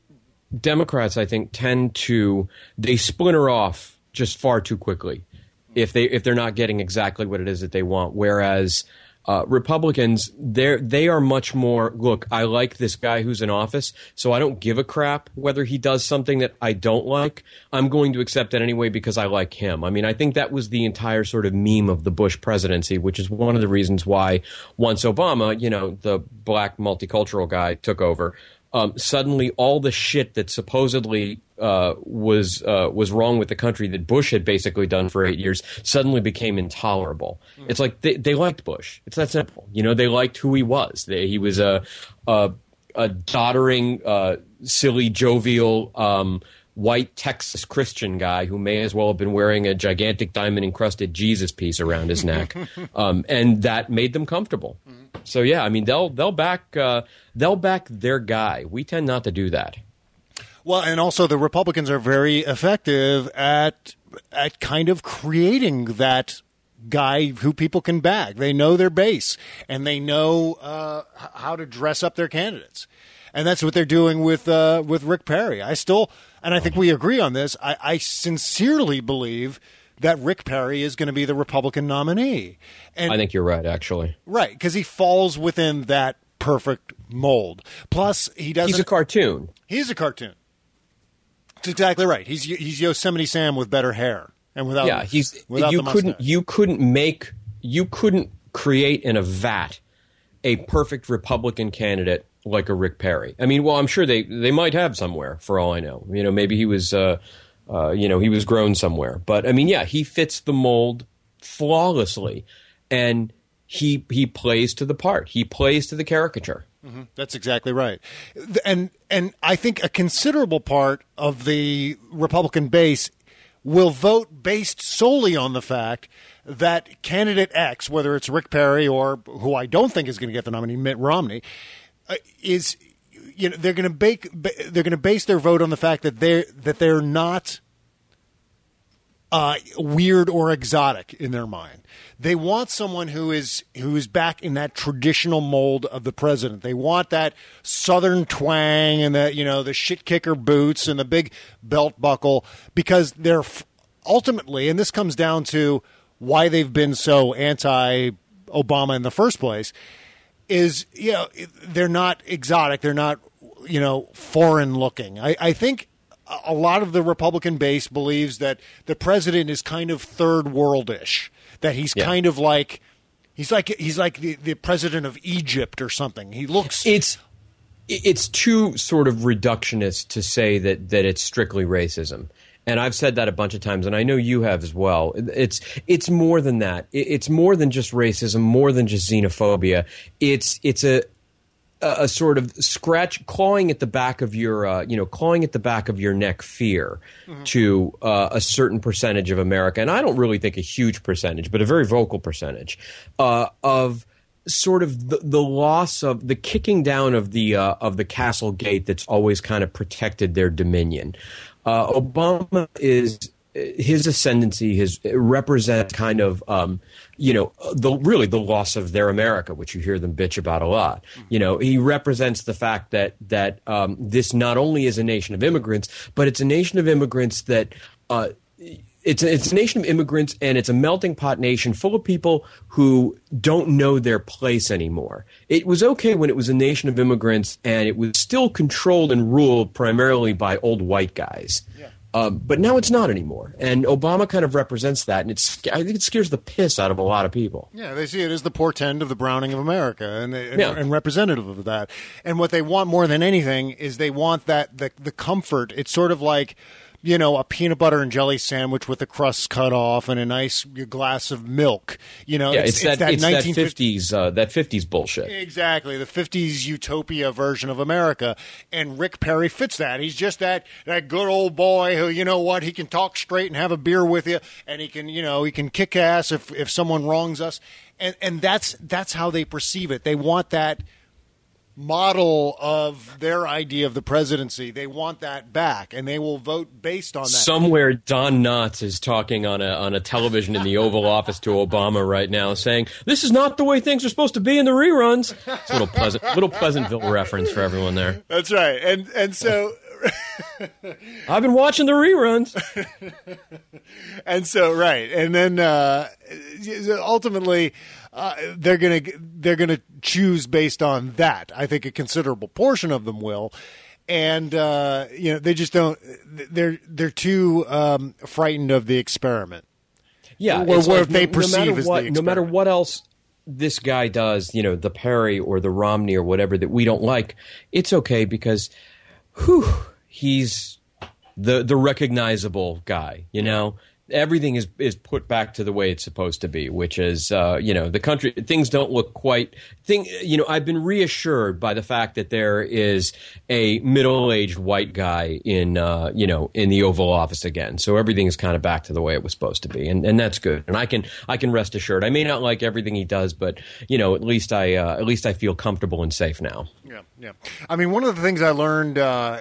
Democrats, I think, they splinter off just far too quickly. if they're not getting exactly what it is that they want. Whereas Republicans, they are much more, look, I like this guy who's in office, so I don't give a crap whether he does something that I don't like. I'm going to accept it anyway because I like him. I mean, I think that was the entire sort of meme of the Bush presidency, which is one of the reasons why once Obama, the black multicultural guy took over, suddenly all the shit that supposedly was wrong with the country that Bush had basically done for 8 years suddenly became intolerable. It's like they liked Bush. It's that simple. They liked who he was. He was a doddering, silly, jovial, white Texas Christian guy who may as well have been wearing a gigantic diamond-encrusted Jesus piece around his neck, and that made them comfortable. So yeah, I mean they'll back their guy. We tend not to do that. Well, and also the Republicans are very effective at kind of creating that guy who people can back. They know their base, and they know how to dress up their candidates. And that's what they're doing with Rick Perry. I think we agree on this, I sincerely believe that Rick Perry is going to be the Republican nominee. And I think you're right, actually. Right, because he falls within that perfect mold. Plus, he's a cartoon. He's a cartoon. That's exactly right. He's Yosemite Sam with better hair and without. Yeah, you couldn't create in a vat a perfect Republican candidate like a Rick Perry. I mean, well, I'm sure they might have somewhere for all I know. Maybe he was he was grown somewhere. But I mean, yeah, he fits the mold flawlessly, and he plays to the part. He plays to the caricature. Mm-hmm. That's exactly right. And I think a considerable part of the Republican base will vote based solely on the fact that candidate X, whether it's Rick Perry or who I don't think is going to get the nominee, Mitt Romney, is they're going to base their vote on the fact that they're not weird or exotic in their mind. They want someone who is back in that traditional mold of the president. They want that Southern twang and the shit kicker boots and the big belt buckle, because they're ultimately, and this comes down to why they've been so anti-Obama in the first place, is they're not exotic, they're not foreign looking. I think a lot of the Republican base believes that the president is kind of third worldish, that he's kind of like he's like the president of Egypt or something. He looks it's too sort of reductionist to say that it's strictly racism. And I've said that a bunch of times, and I know you have as well. It's more than that. It's more than just racism, more than just xenophobia. It's a sort of clawing at the back of your neck fear to a certain percentage of America, and I don't really think a huge percentage, but a very vocal percentage of sort of the loss of the kicking down of the castle gate that's always kind of protected their dominion. Obama his ascendancy represents kind of the loss of their America, which you hear them bitch about a lot. He represents the fact that this not only is a nation of immigrants, but it's a nation of immigrants that it's a nation of immigrants, and it's a melting pot nation full of people who don't know their place anymore. It was okay when it was a nation of immigrants, and it was still controlled and ruled primarily by old white guys. Yeah. But now it's not anymore, and Obama kind of represents that, and I think it scares the piss out of a lot of people. Yeah, they see it as the portend of the Browning of America, and representative of that. And what they want more than anything is they want that the comfort. It's sort of like a peanut butter and jelly sandwich with the crust cut off and a nice glass of milk. It's that 50s bullshit. Exactly, the 50s utopia version of America. And Rick Perry fits that. He's just that good old boy who, he can talk straight and have a beer with you, and he can kick ass if someone wrongs us. And that's how they perceive it. They want that model of their idea of the presidency. They want that back, and they will vote based on that. Somewhere Don Knotts is talking on a television in the Oval Office to Obama right now, saying, "This is not the way things are supposed to be in the reruns." It's a little Pleasantville reference for everyone there. That's right. And so I've been watching the reruns. And so, right. And then ultimately, they're gonna choose based on that. I think a considerable portion of them will. And they just don't. They're too frightened of the experiment. Yeah, or it's what like they perceive as the experiment. No matter what else this guy does, the Perry or the Romney or whatever that we don't like, it's okay because, he's the recognizable guy. Everything is put back to the way it's supposed to be, which is, the country, things don't look quite, I've been reassured by the fact that there is a middle-aged white guy in the Oval Office again. So everything is kind of back to the way it was supposed to be. And that's good. And I can rest assured. I may not like everything he does, but, at least I feel comfortable and safe now. Yeah. I mean, one of the things I learned,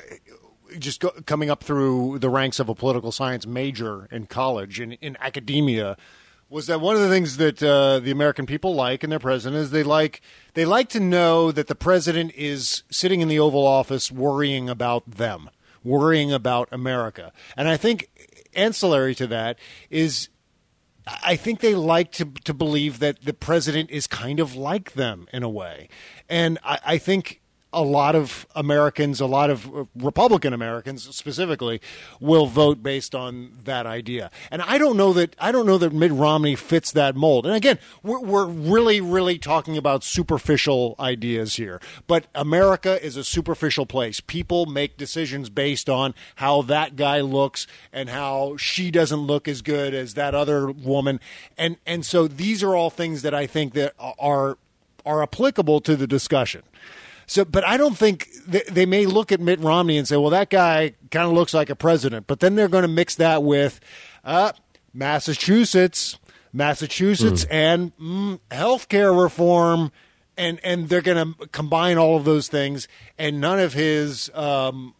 coming up through the ranks of a political science major in college and in academia, was that one of the things that the American people like in their president is they like to know that the president is sitting in the Oval Office worrying about them, worrying about America. And I think ancillary to that is I think they like to believe that the president is kind of like them in a way. And I think a lot of Americans, a lot of Republican Americans specifically, will vote based on that idea. And I don't know that Mitt Romney fits that mold. And again, we're really, really talking about superficial ideas here. But America is a superficial place. People make decisions based on how that guy looks and how she doesn't look as good as that other woman. And so these are all things that I think that are applicable to the discussion. So, but I don't think they may look at Mitt Romney and say, well, that guy kind of looks like a president. But then they're going to mix that with Massachusetts and healthcare reform. And they're going to combine all of those things. And none of his, what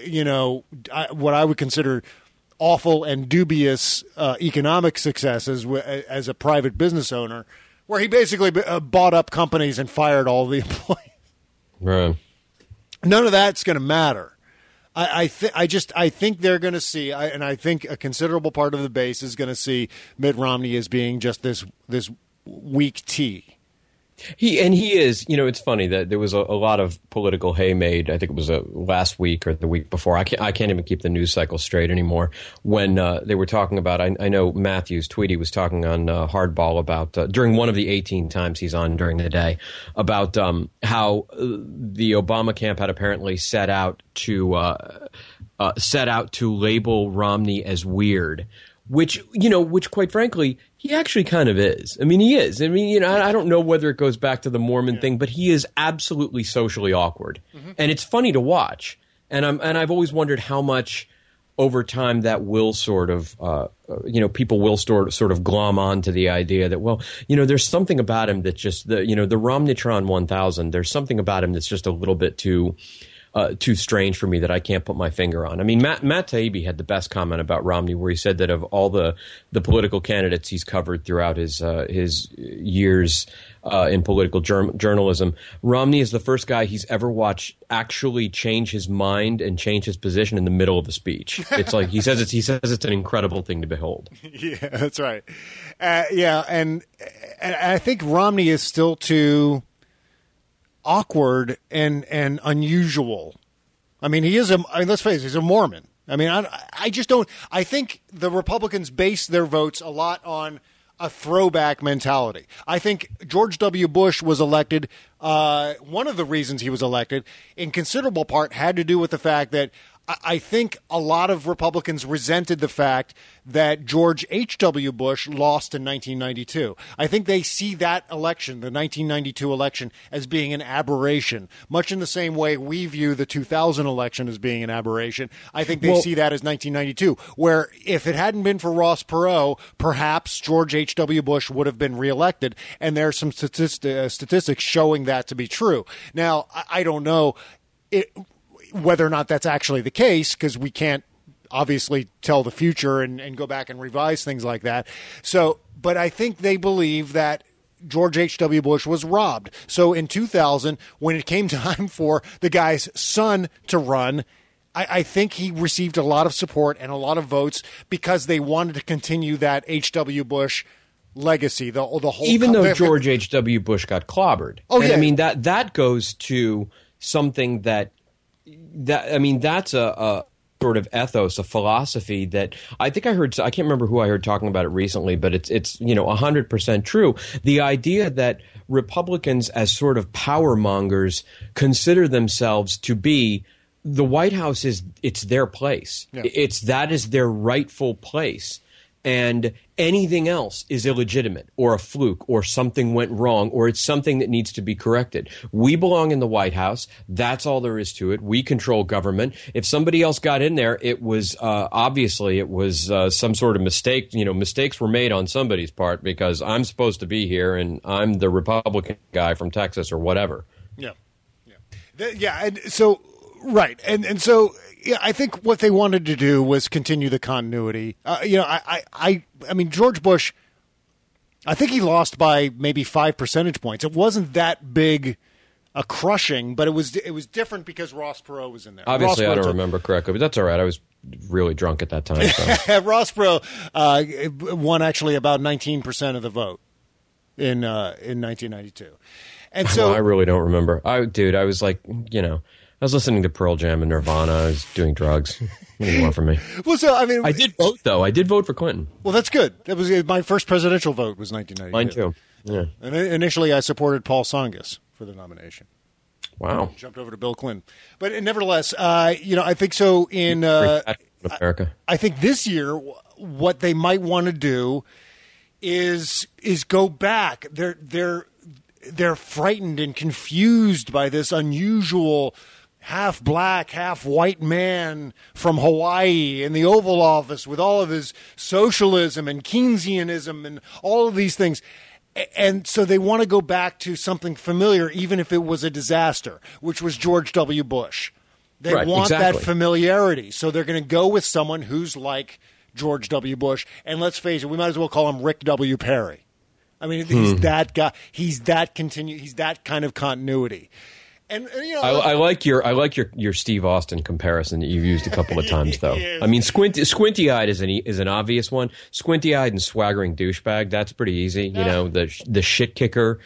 I would consider awful and dubious economic successes as a private business owner, where he basically bought up companies and fired all the employees. Right. None of that's going to matter. I think they're going to see, and I think a considerable part of the base is going to see Mitt Romney as being just this weak tea. He is, it's funny that there was a lot of political hay made. I think it was last week or the week before. I can't even keep the news cycle straight anymore. When they were talking about, I know Matthews, Tweedy was talking on Hardball about during one of the 18 times he's on during the day about how the Obama camp had apparently set out to label Romney as weird. Which quite frankly, he actually kind of is. I mean, he is. I mean, I don't know whether it goes back to the Mormon thing, but he is absolutely socially awkward. Mm-hmm. And it's funny to watch. And I've always wondered how much over time that will sort of, people will sort of glom on to the idea that, well, there's something about him that just, the Romnitron 1000, there's something about him that's just a little bit too strange for me that I can't put my finger on. I mean, Matt Taibbi had the best comment about Romney, where he said that of all the political candidates he's covered throughout his years in political journalism, Romney is the first guy he's ever watched actually change his mind and change his position in the middle of a speech. It's like he says it's an incredible thing to behold. Yeah, that's right. And I think Romney is still too awkward and unusual. I mean, let's face it, he's a Mormon. I mean, I just don't. I think the Republicans base their votes a lot on a throwback mentality. I think George W. Bush was elected. One of the reasons he was elected, in considerable part, had to do with the fact that I think a lot of Republicans resented the fact that George H.W. Bush lost in 1992. I think they see that election, the 1992 election, as being an aberration, much in the same way we view the 2000 election as being an aberration. I think they see that as 1992, where if it hadn't been for Ross Perot, perhaps George H.W. Bush would have been reelected, and there are some statistics showing that to be true. Now, I don't know whether or not that's actually the case, because we can't obviously tell the future and go back and revise things like that. So, but I think they believe that George H.W. Bush was robbed. So in 2000, when it came time for the guy's son to run, I think he received a lot of support and a lot of votes because they wanted to continue that H.W. Bush legacy, the whole. Even though George H.W. Bush got clobbered. Oh, and yeah. I mean, that goes to something that's a sort of ethos, a philosophy that I think I can't remember who I heard talking about it recently, but it's 100% true. The idea that Republicans as sort of power mongers consider themselves to be the White House it's their place. Yeah. That is their rightful place. And anything else is illegitimate or a fluke or something went wrong or it's something that needs to be corrected. We belong in the White House. That's all there is to it. We control government. If somebody else got in there, it was obviously some sort of mistake. Mistakes were made on somebody's part because I'm supposed to be here and I'm the Republican guy from Texas or whatever. Yeah. And so right. And so yeah, I think what they wanted to do was continue the continuity. I mean, George Bush, I think he lost by maybe 5 percentage points. It wasn't that big a crushing, but it was different because Ross Perot was in there. Obviously, I don't remember correctly, but that's all right. I was really drunk at that time. So. Ross Perot won actually about 19% of the vote in 1992. And so I really don't remember. I was like, I was listening to Pearl Jam and Nirvana. I was doing drugs. What do you want from me? Well, so I mean, I did vote though. I did vote for Clinton. Well, that's good. That was my first presidential vote was 1992. Mine too. Yeah. And initially, I supported Paul Tsongas for the nomination. Wow. Jumped over to Bill Clinton, but nevertheless, I think so. In America, I think this year, what they might want to do is go back. They're frightened and confused by this unusual half black, half white man from Hawaii in the Oval Office with all of his socialism and Keynesianism and all of these things. And so they want to go back to something familiar, even if it was a disaster, which was George W. Bush. They want that familiarity. So they're going to go with someone who's like George W. Bush. And let's face it, we might as well call him Rick W. Perry. I mean, he's that guy. He's that kind of continuity. And I like your Steve Austin comparison that you've used a couple of times, though. Yeah. I mean, squinty-eyed is an obvious one. Squinty-eyed and swaggering douchebag, that's pretty easy. The shit kicker,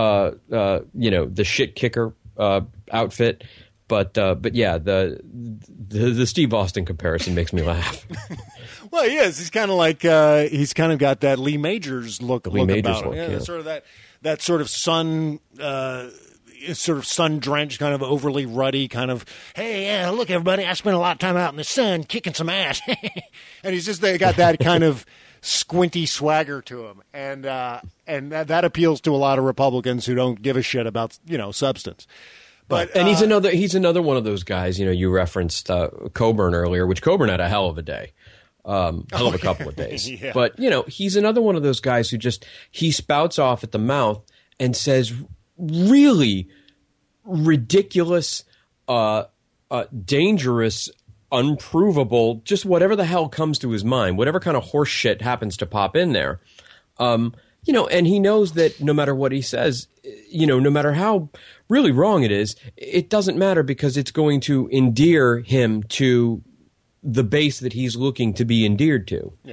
the shit kicker outfit. But yeah, the Steve Austin comparison makes me laugh. Well, he is. He's kind of like he's kind of got that Lee Majors look about him. Yeah. Sort of that sort of sun. Sort of sun-drenched, kind of overly ruddy, kind of, hey, yeah, look, everybody, I spent a lot of time out in the sun kicking some ass. And they got that kind of squinty swagger to him. And that appeals to a lot of Republicans who don't give a shit about, substance. But he's another one of those guys, you referenced Coburn earlier, which Coburn had a hell of a day. Hell of a couple of days. Yeah. But, he's another one of those guys who he spouts off at the mouth and says really ridiculous, dangerous, unprovable, just whatever the hell comes to his mind, whatever kind of horse shit happens to pop in there. And he knows that no matter what he says, no matter how really wrong it is, it doesn't matter because it's going to endear him to the base that he's looking to be endeared to. Yeah.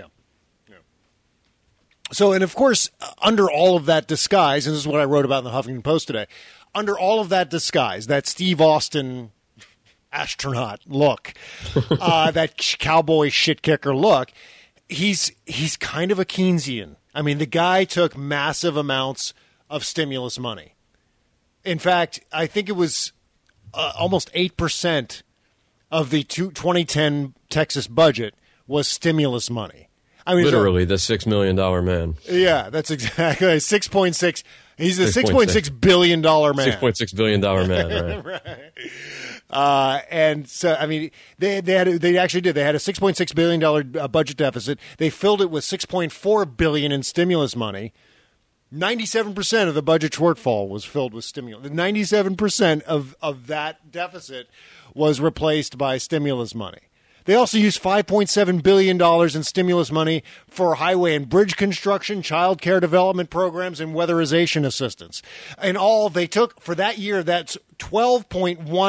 So, and of course, under all of that disguise, and this is what I wrote about in the Huffington Post today, under all of that disguise, that Steve Austin astronaut look, that cowboy shit kicker look, he's kind of a Keynesian. I mean, the guy took massive amounts of stimulus money. In fact, I think it was almost 8% of the 2010 Texas budget was stimulus money. I mean, literally the $6 million man. Yeah, that's exactly 6.6. He's the $6.6 billion man. $6.6 billion man, right? Right. And so, I mean, they actually did. They had a $6.6 billion budget deficit. They filled it with $6.4 billion in stimulus money. 97% of the budget shortfall was filled with stimulus. 97% of that deficit was replaced by stimulus money. They also used $5.7 billion in stimulus money for highway and bridge construction, child care development programs, and weatherization assistance. And all they took for that year, that's $12.1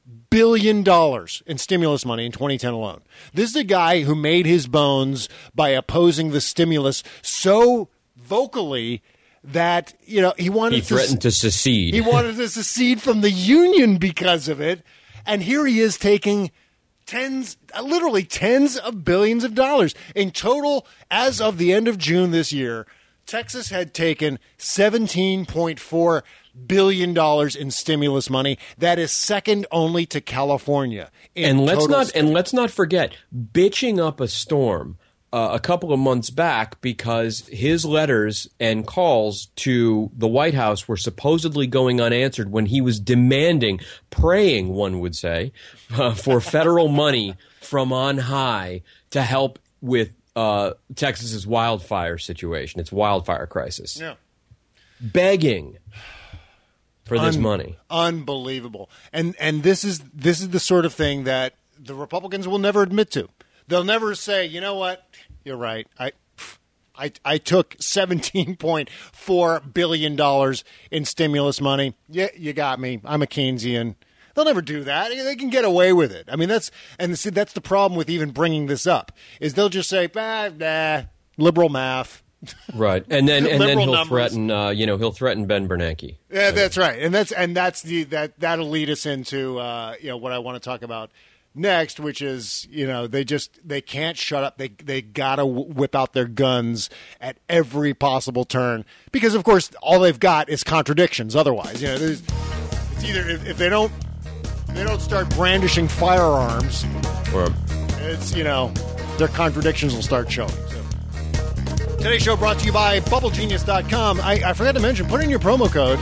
billion in stimulus money in 2010 alone. This is a guy who made his bones by opposing the stimulus so vocally that, he threatened to secede. He wanted to secede from the union because of it. And here he is taking literally tens of billions of dollars. In total, as of the end of June this year, Texas had taken $17.4 billion in stimulus money. That is second only to California. And let's not forget, bitching up a storm a couple of months back because his letters and calls to the White House were supposedly going unanswered when he was demanding, praying, one would say, for federal money from on high to help with Texas's wildfire situation, its wildfire crisis. Yeah. Begging for this money. Unbelievable. And this is the sort of thing that the Republicans will never admit to. They'll never say, you know what, you're right. I took $17.4 billion in stimulus money. Yeah, you got me. I'm a Keynesian. They'll never do that. They can get away with it. I mean, that's the problem with even bringing this up, is they'll just say, liberal math. Right. And then he'll numbers. threaten he'll threaten Ben Bernanke. Yeah, that's right. And that'll lead us into what I want to talk about next, which is, they can't shut up. They gotta whip out their guns at every possible turn because, of course, all they've got is contradictions. Otherwise, it's either if they don't start brandishing firearms, or it's their contradictions will start showing. So. Today's show brought to you by BubbleGenius.com. I forgot to mention, put in your promo code.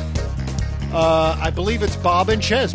I believe it's Bob and Chez,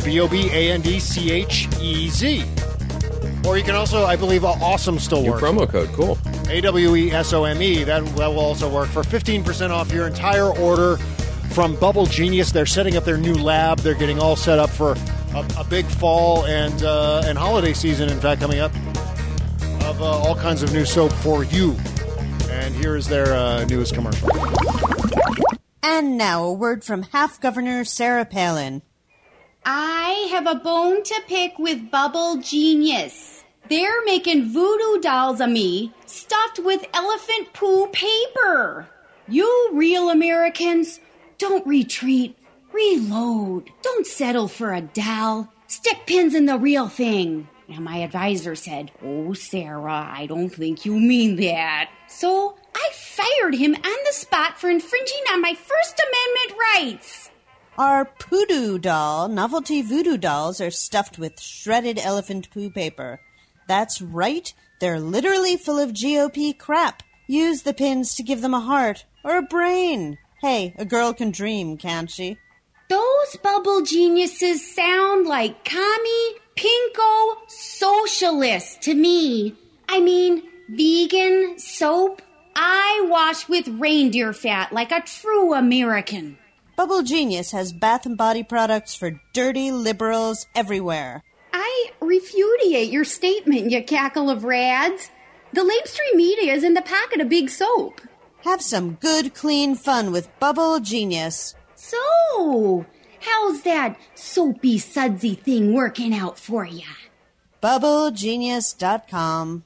BOBANDCHEZ. Or you can also, I believe, Awesome still your works. promo code, cool. AWESOME. That will also work for 15% off your entire order from Bubble Genius. They're setting up their new lab. They're getting all set up for a big fall and holiday season, in fact, coming up, of all kinds of new soap for you. And here is their newest commercial. And now a word from half-Governor Sarah Palin. I have a bone to pick with Bubble Genius. They're making voodoo dolls of me stuffed with elephant poo paper. You real Americans, don't retreat, reload. Don't settle for a doll. Stick pins in the real thing. And my advisor said, "Oh, Sarah, I don't think you mean that." So I fired him on the spot for infringing on my First Amendment rights. Our Poodoo doll, novelty voodoo dolls, are stuffed with shredded elephant poo paper. That's right, they're literally full of GOP crap. Use the pins to give them a heart or a brain. Hey, a girl can dream, can't she? Those Bubble Geniuses sound like commie, pinko, socialists to me. I mean, vegan, soap. I wash with reindeer fat like a true American. Bubble Genius has bath and body products for dirty liberals everywhere. I repudiate your statement, you cackle of rads. The lamestream media is in the pocket of big soap. Have some good, clean fun with Bubble Genius. So, how's that soapy, sudsy thing working out for ya? BubbleGenius.com.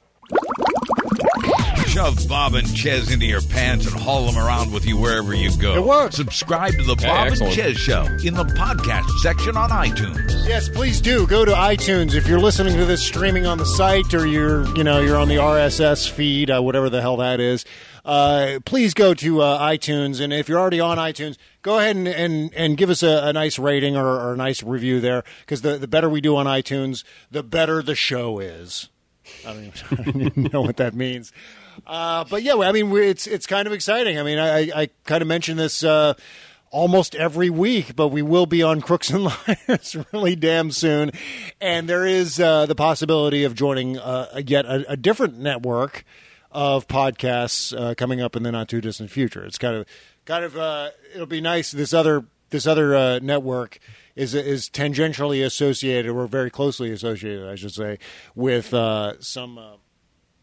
Shove Bob and Chez into your pants and haul them around with you wherever you go. It works. Subscribe to the Bob and excellent. Chez Show in the podcast section on iTunes. Yes, please do. Go to iTunes. If you're listening to this streaming on the site or you're on the RSS feed, whatever the hell that is, please go to iTunes. And if you're already on iTunes, go ahead and give us a nice rating or a nice review there, because the better we do on iTunes, the better the show is. I don't even know what that means. But yeah, I mean, it's kind of exciting. I mean, I kind of mention this almost every week, but we will be on Crooks and Liars really damn soon. And there is the possibility of joining yet a different network of podcasts coming up in the not too distant future. It's kind of it'll be nice. This other network is tangentially associated, or very closely associated, I should say, with some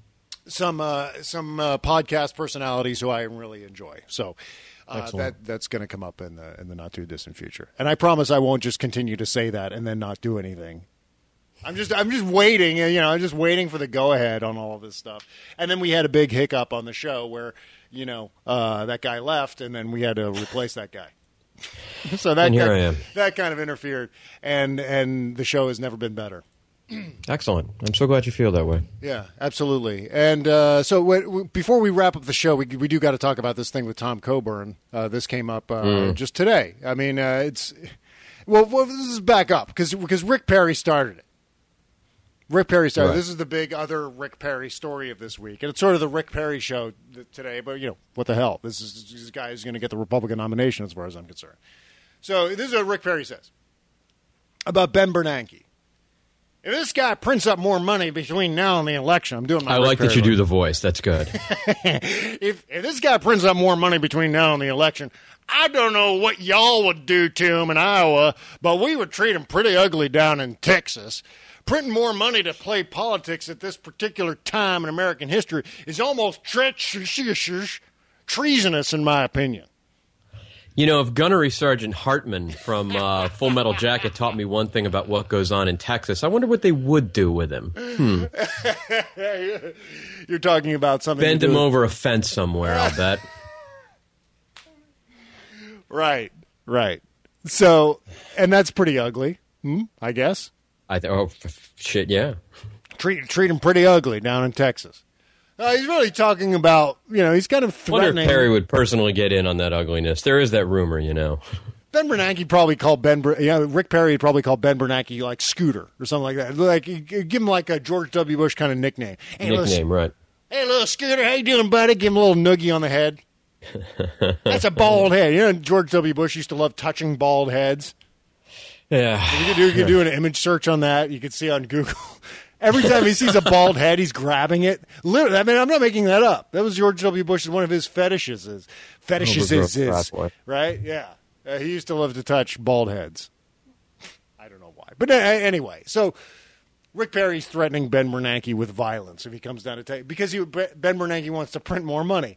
some podcast personalities who I really enjoy. So that's going to come up in the not too distant future. And I promise I won't just continue to say that and then not do anything. I'm just waiting. I'm just waiting for the go ahead on all of this stuff. And then we had a big hiccup on the show where that guy left, and then we had to replace that guy. So I am. That kind of interfered, and the show has never been better. Excellent. I'm so glad you feel that way. Yeah, absolutely. And so before we wrap up the show, we do got to talk about this thing with Tom Coburn. This came up just today. I mean, this is back up because Rick Perry started it. Rick Perry started. Right. This is the big other Rick Perry story of this week, and it's sort of the Rick Perry show today. But what the hell? This guy is going to get the Republican nomination, as far as I'm concerned. So this is what Rick Perry says about Ben Bernanke. If this guy prints up more money between now and the election, I'm doing my. I like that you do the voice. That's good. If this guy prints up more money between now and the election, I don't know what y'all would do to him in Iowa, but we would treat him pretty ugly down in Texas. Printing more money to play politics at this particular time in American history is almost treasonous, in my opinion. If Gunnery Sergeant Hartman from Full Metal Jacket taught me one thing about what goes on in Texas, I wonder what they would do with him. You're talking about something. Bend him over a fence somewhere, I'll bet. Right. So, and that's pretty ugly, I guess. Shit, yeah. Treat him pretty ugly down in Texas. He's really talking about, he's kind of threatening. I wonder if Perry would personally get in on that ugliness. There is that rumor, Ben Bernanke probably called Rick Perry probably called Ben Bernanke like Scooter or something like that. Like, give him like a George W. Bush kind of nickname. Hey, right. Hey, little Scooter, how you doing, buddy? Give him a little noogie on the head. That's a bald head. George W. Bush used to love touching bald heads. Yeah. You could do an image search on that. You could see on Google. Every time he sees a bald head, he's grabbing it. Literally, I mean, I'm not making that up. That was George W. Bush's one of his fetishes. Right? Yeah. He used to love to touch bald heads. I don't know why. But anyway, so Rick Perry's threatening Ben Bernanke with violence if he comes down to take because Ben Bernanke wants to print more money.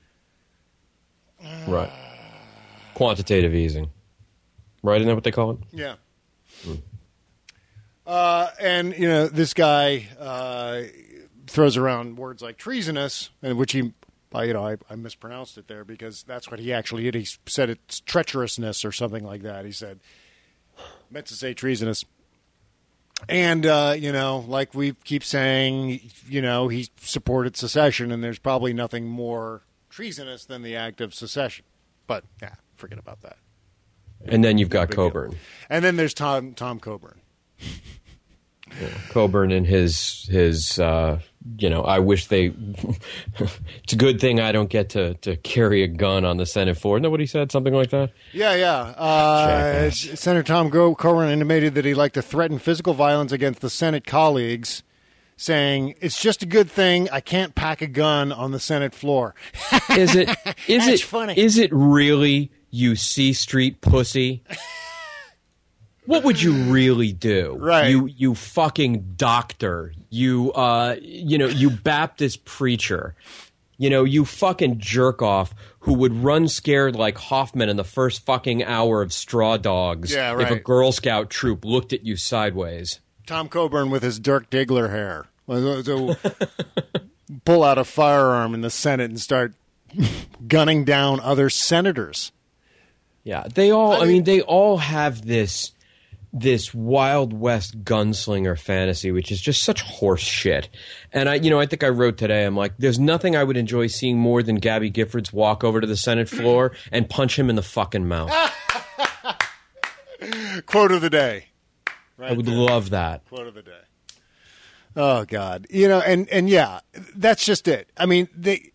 Right. Quantitative easing. Right? Isn't that what they call it? Yeah. And, this guy throws around words like treasonous, which I mispronounced it there because that's what he actually did. He said it's treacherousness or something like that. He said, meant to say treasonous. And, like we keep saying, he supported secession, and there's probably nothing more treasonous than the act of secession. But, forget about that. And then you've got Coburn. And then there's Tom Coburn. Yeah, Coburn and his I wish they it's a good thing I don't get to carry a gun on the Senate floor. Isn't that what he said? Something like that? Yeah. Senator Tom Coburn intimated that he'd like to threaten physical violence against the Senate colleagues, saying, it's just a good thing I can't pack a gun on the Senate floor. Is it funny? Is it really, you C Street pussy? What would you really do? Right. You fucking doctor. You Baptist preacher. You fucking jerk off who would run scared like Hoffman in the first fucking hour of Straw Dogs if a Girl Scout troop looked at you sideways. Tom Coburn with his Dirk Diggler hair. Pull out a firearm in the Senate and start gunning down other senators. Yeah, they all have this Wild West gunslinger fantasy, which is just such horse shit. And I think I wrote today, I'm like, there's nothing I would enjoy seeing more than Gabby Giffords walk over to the Senate floor and punch him in the fucking mouth. Quote of the day. I would love that. Quote of the day. Oh God, and yeah, that's just it. I mean,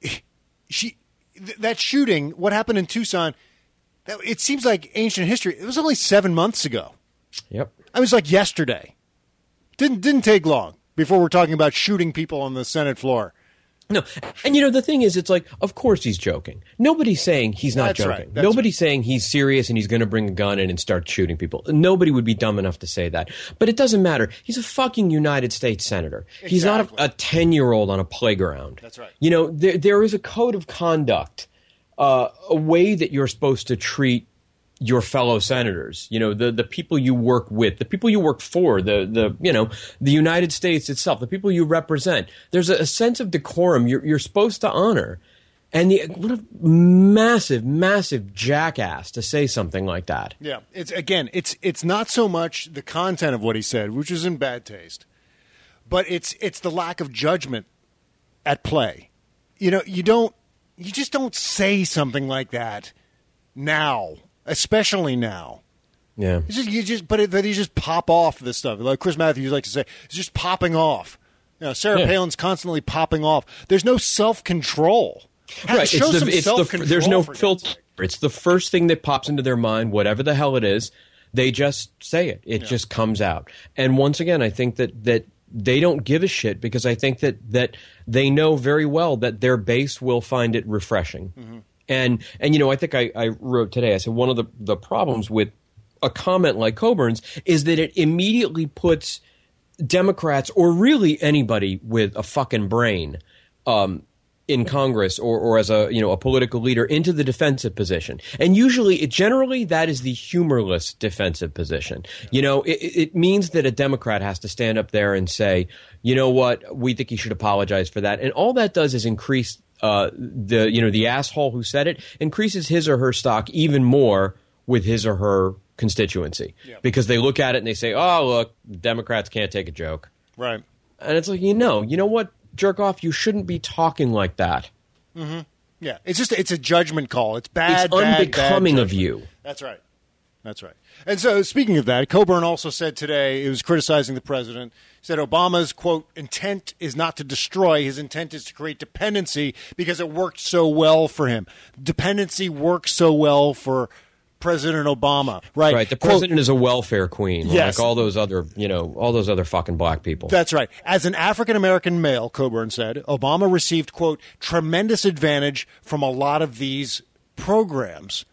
that shooting, what happened in Tucson, it seems like ancient history. It was only 7 months ago. Yep. I was like yesterday. Didn't take long before we're talking about shooting people on the Senate floor. No, and the thing is, it's like, of course he's joking. Nobody's saying he's not That's joking. right. That's Nobody's saying he's serious and he's going to bring a gun in and start shooting people. Nobody would be dumb enough to say that. But it doesn't matter. He's a fucking United States senator. He's not a 10-year-old on a playground. That's right. There is a code of conduct, a way that you're supposed to treat your fellow senators, the people you work with, the people you work for, the United States itself, the people you represent. There's a sense of decorum you're supposed to honor. And what a massive, massive jackass to say something like that. Yeah. It's not so much the content of what he said, which is in bad taste, but it's the lack of judgment at play. You just don't say something like that now. Especially now. Yeah. You just pop off this stuff. Like Chris Matthews likes to say, it's just popping off. Sarah Palin's constantly popping off. There's no self-control. Right. Show some self-control. There's no filter. It's the first thing that pops into their mind, whatever the hell it is. They just say it. It just comes out. And once again, I think that they don't give a shit because I think that they know very well that their base will find it refreshing. Mm-hmm. And I think I wrote today, I said one of the problems with a comment like Coburn's is that it immediately puts Democrats or really anybody with a fucking brain in Congress or as a political leader into the defensive position. And generally that is the humorless defensive position. It means that a Democrat has to stand up there and say, you know what, we think he should apologize for that. And all that does is increase the asshole who said it increases his or her stock even more with his or her constituency because they look at it and they say, oh, look, Democrats can't take a joke. Right. And it's like, you know what, jerk off, you shouldn't be talking like that. Mm-hmm. Yeah. It's a judgment call. It's bad, it's unbecoming bad of you. That's right. That's right. And so speaking of that, Coburn also said today, he was criticizing the president, said Obama's, quote, intent is not to destroy. His intent is to create dependency because it worked so well for him. Dependency works so well for President Obama, right? Right. The president is a welfare queen, yes. Like all those other fucking black people. That's right. As an African-American male, Coburn said, Obama received, quote, tremendous advantage from a lot of these programs.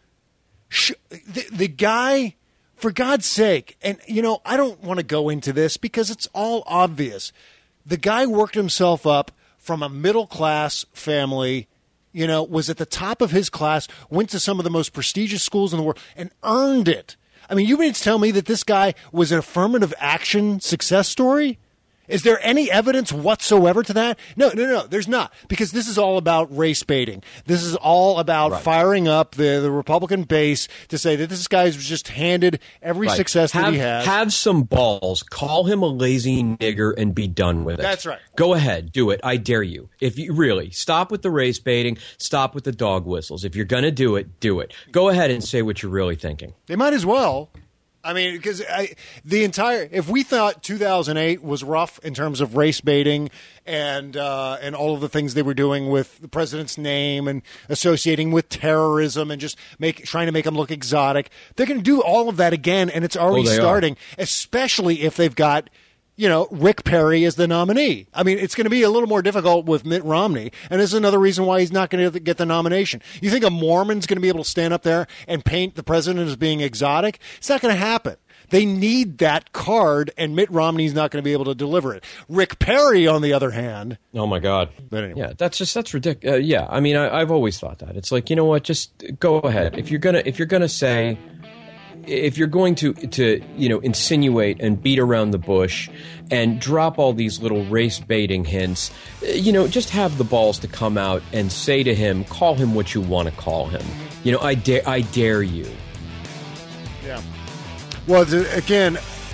The guy, for God's sake, and, I don't want to go into this because it's all obvious. The guy worked himself up from a middle-class family, was at the top of his class, went to some of the most prestigious schools in the world, and earned it. I mean, you mean to tell me that this guy was an affirmative action success story? Is there any evidence whatsoever to that? No, there's not. Because this is all about race baiting. This is all about firing up the Republican base to say that this guy was just handed every success that he has. Have some balls. Call him a lazy nigger and be done with it. That's right. Go ahead. Do it. I dare you. If you really, stop with the race baiting. Stop with the dog whistles. If you're going to do it, do it. Go ahead and say what you're really thinking. They might as well. I mean, because if we thought 2008 was rough in terms of race baiting and all of the things they were doing with the president's name and associating with terrorism and just trying to make him look exotic, they're going to do all of that again, and it's already starting, especially if they've got Rick Perry as the nominee. I mean, it's going to be a little more difficult with Mitt Romney, and this is another reason why he's not going to get the nomination. You think a Mormon's going to be able to stand up there and paint the president as being exotic? It's not going to happen. They need that card, and Mitt Romney's not going to be able to deliver it. Rick Perry, on the other hand. Oh, my God. But anyway. Yeah, that's ridiculous. Yeah, I mean, I've always thought that. It's like, you know what, just go ahead. If you're going to say... If you're going to insinuate and beat around the bush and drop all these little race baiting hints, just have the balls to come out and say to him, call him what you want to call him. I dare you. Yeah. Well, again,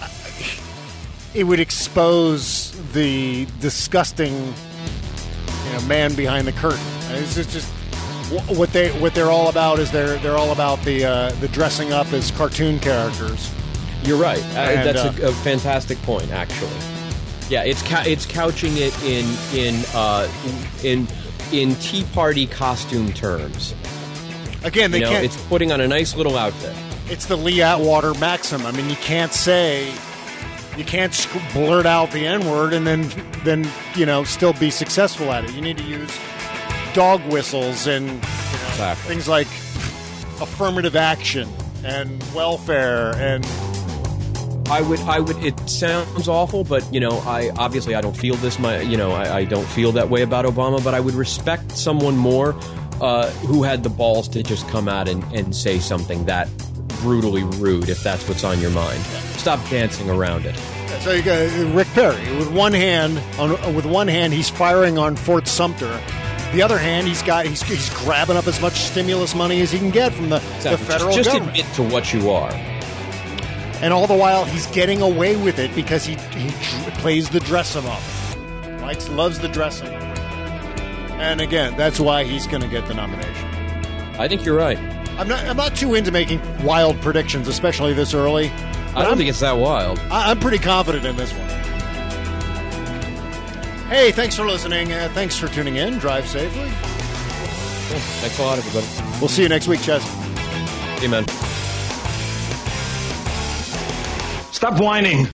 it would expose the disgusting man behind the curtain. It's just what they're all about is they're all about the dressing up as cartoon characters. You're right. That's a fantastic point, actually. Yeah, it's couching it in Tea Party costume terms. Again, they can't. It's putting on a nice little outfit. It's the Lee Atwater maxim. I mean, you can't say You can't blurt out the N-word and then still be successful at it. You need to use dog whistles and things like affirmative action and welfare and. I would. It sounds awful, but I don't feel this. I don't feel that way about Obama. But I would respect someone more who had the balls to just come out and say something that brutally rude, if that's what's on your mind. Stop dancing around it. So you got Rick Perry with one hand. With one hand, he's firing on Fort Sumter. The other hand, he's grabbing up as much stimulus money as he can get from the federal just government. Just admit to what you are. And all the while, he's getting away with it because he plays the dress-em-up. Loves the dress-em-up. And again, that's why he's going to get the nomination. I think you're right. I'm not too into making wild predictions, especially this early. I don't think it's that wild. I'm pretty confident in this one. Hey, thanks for listening. Thanks for tuning in. Drive safely. Cool. Thanks a lot, everybody. We'll see you next week, Chaz. See you, man. Stop whining.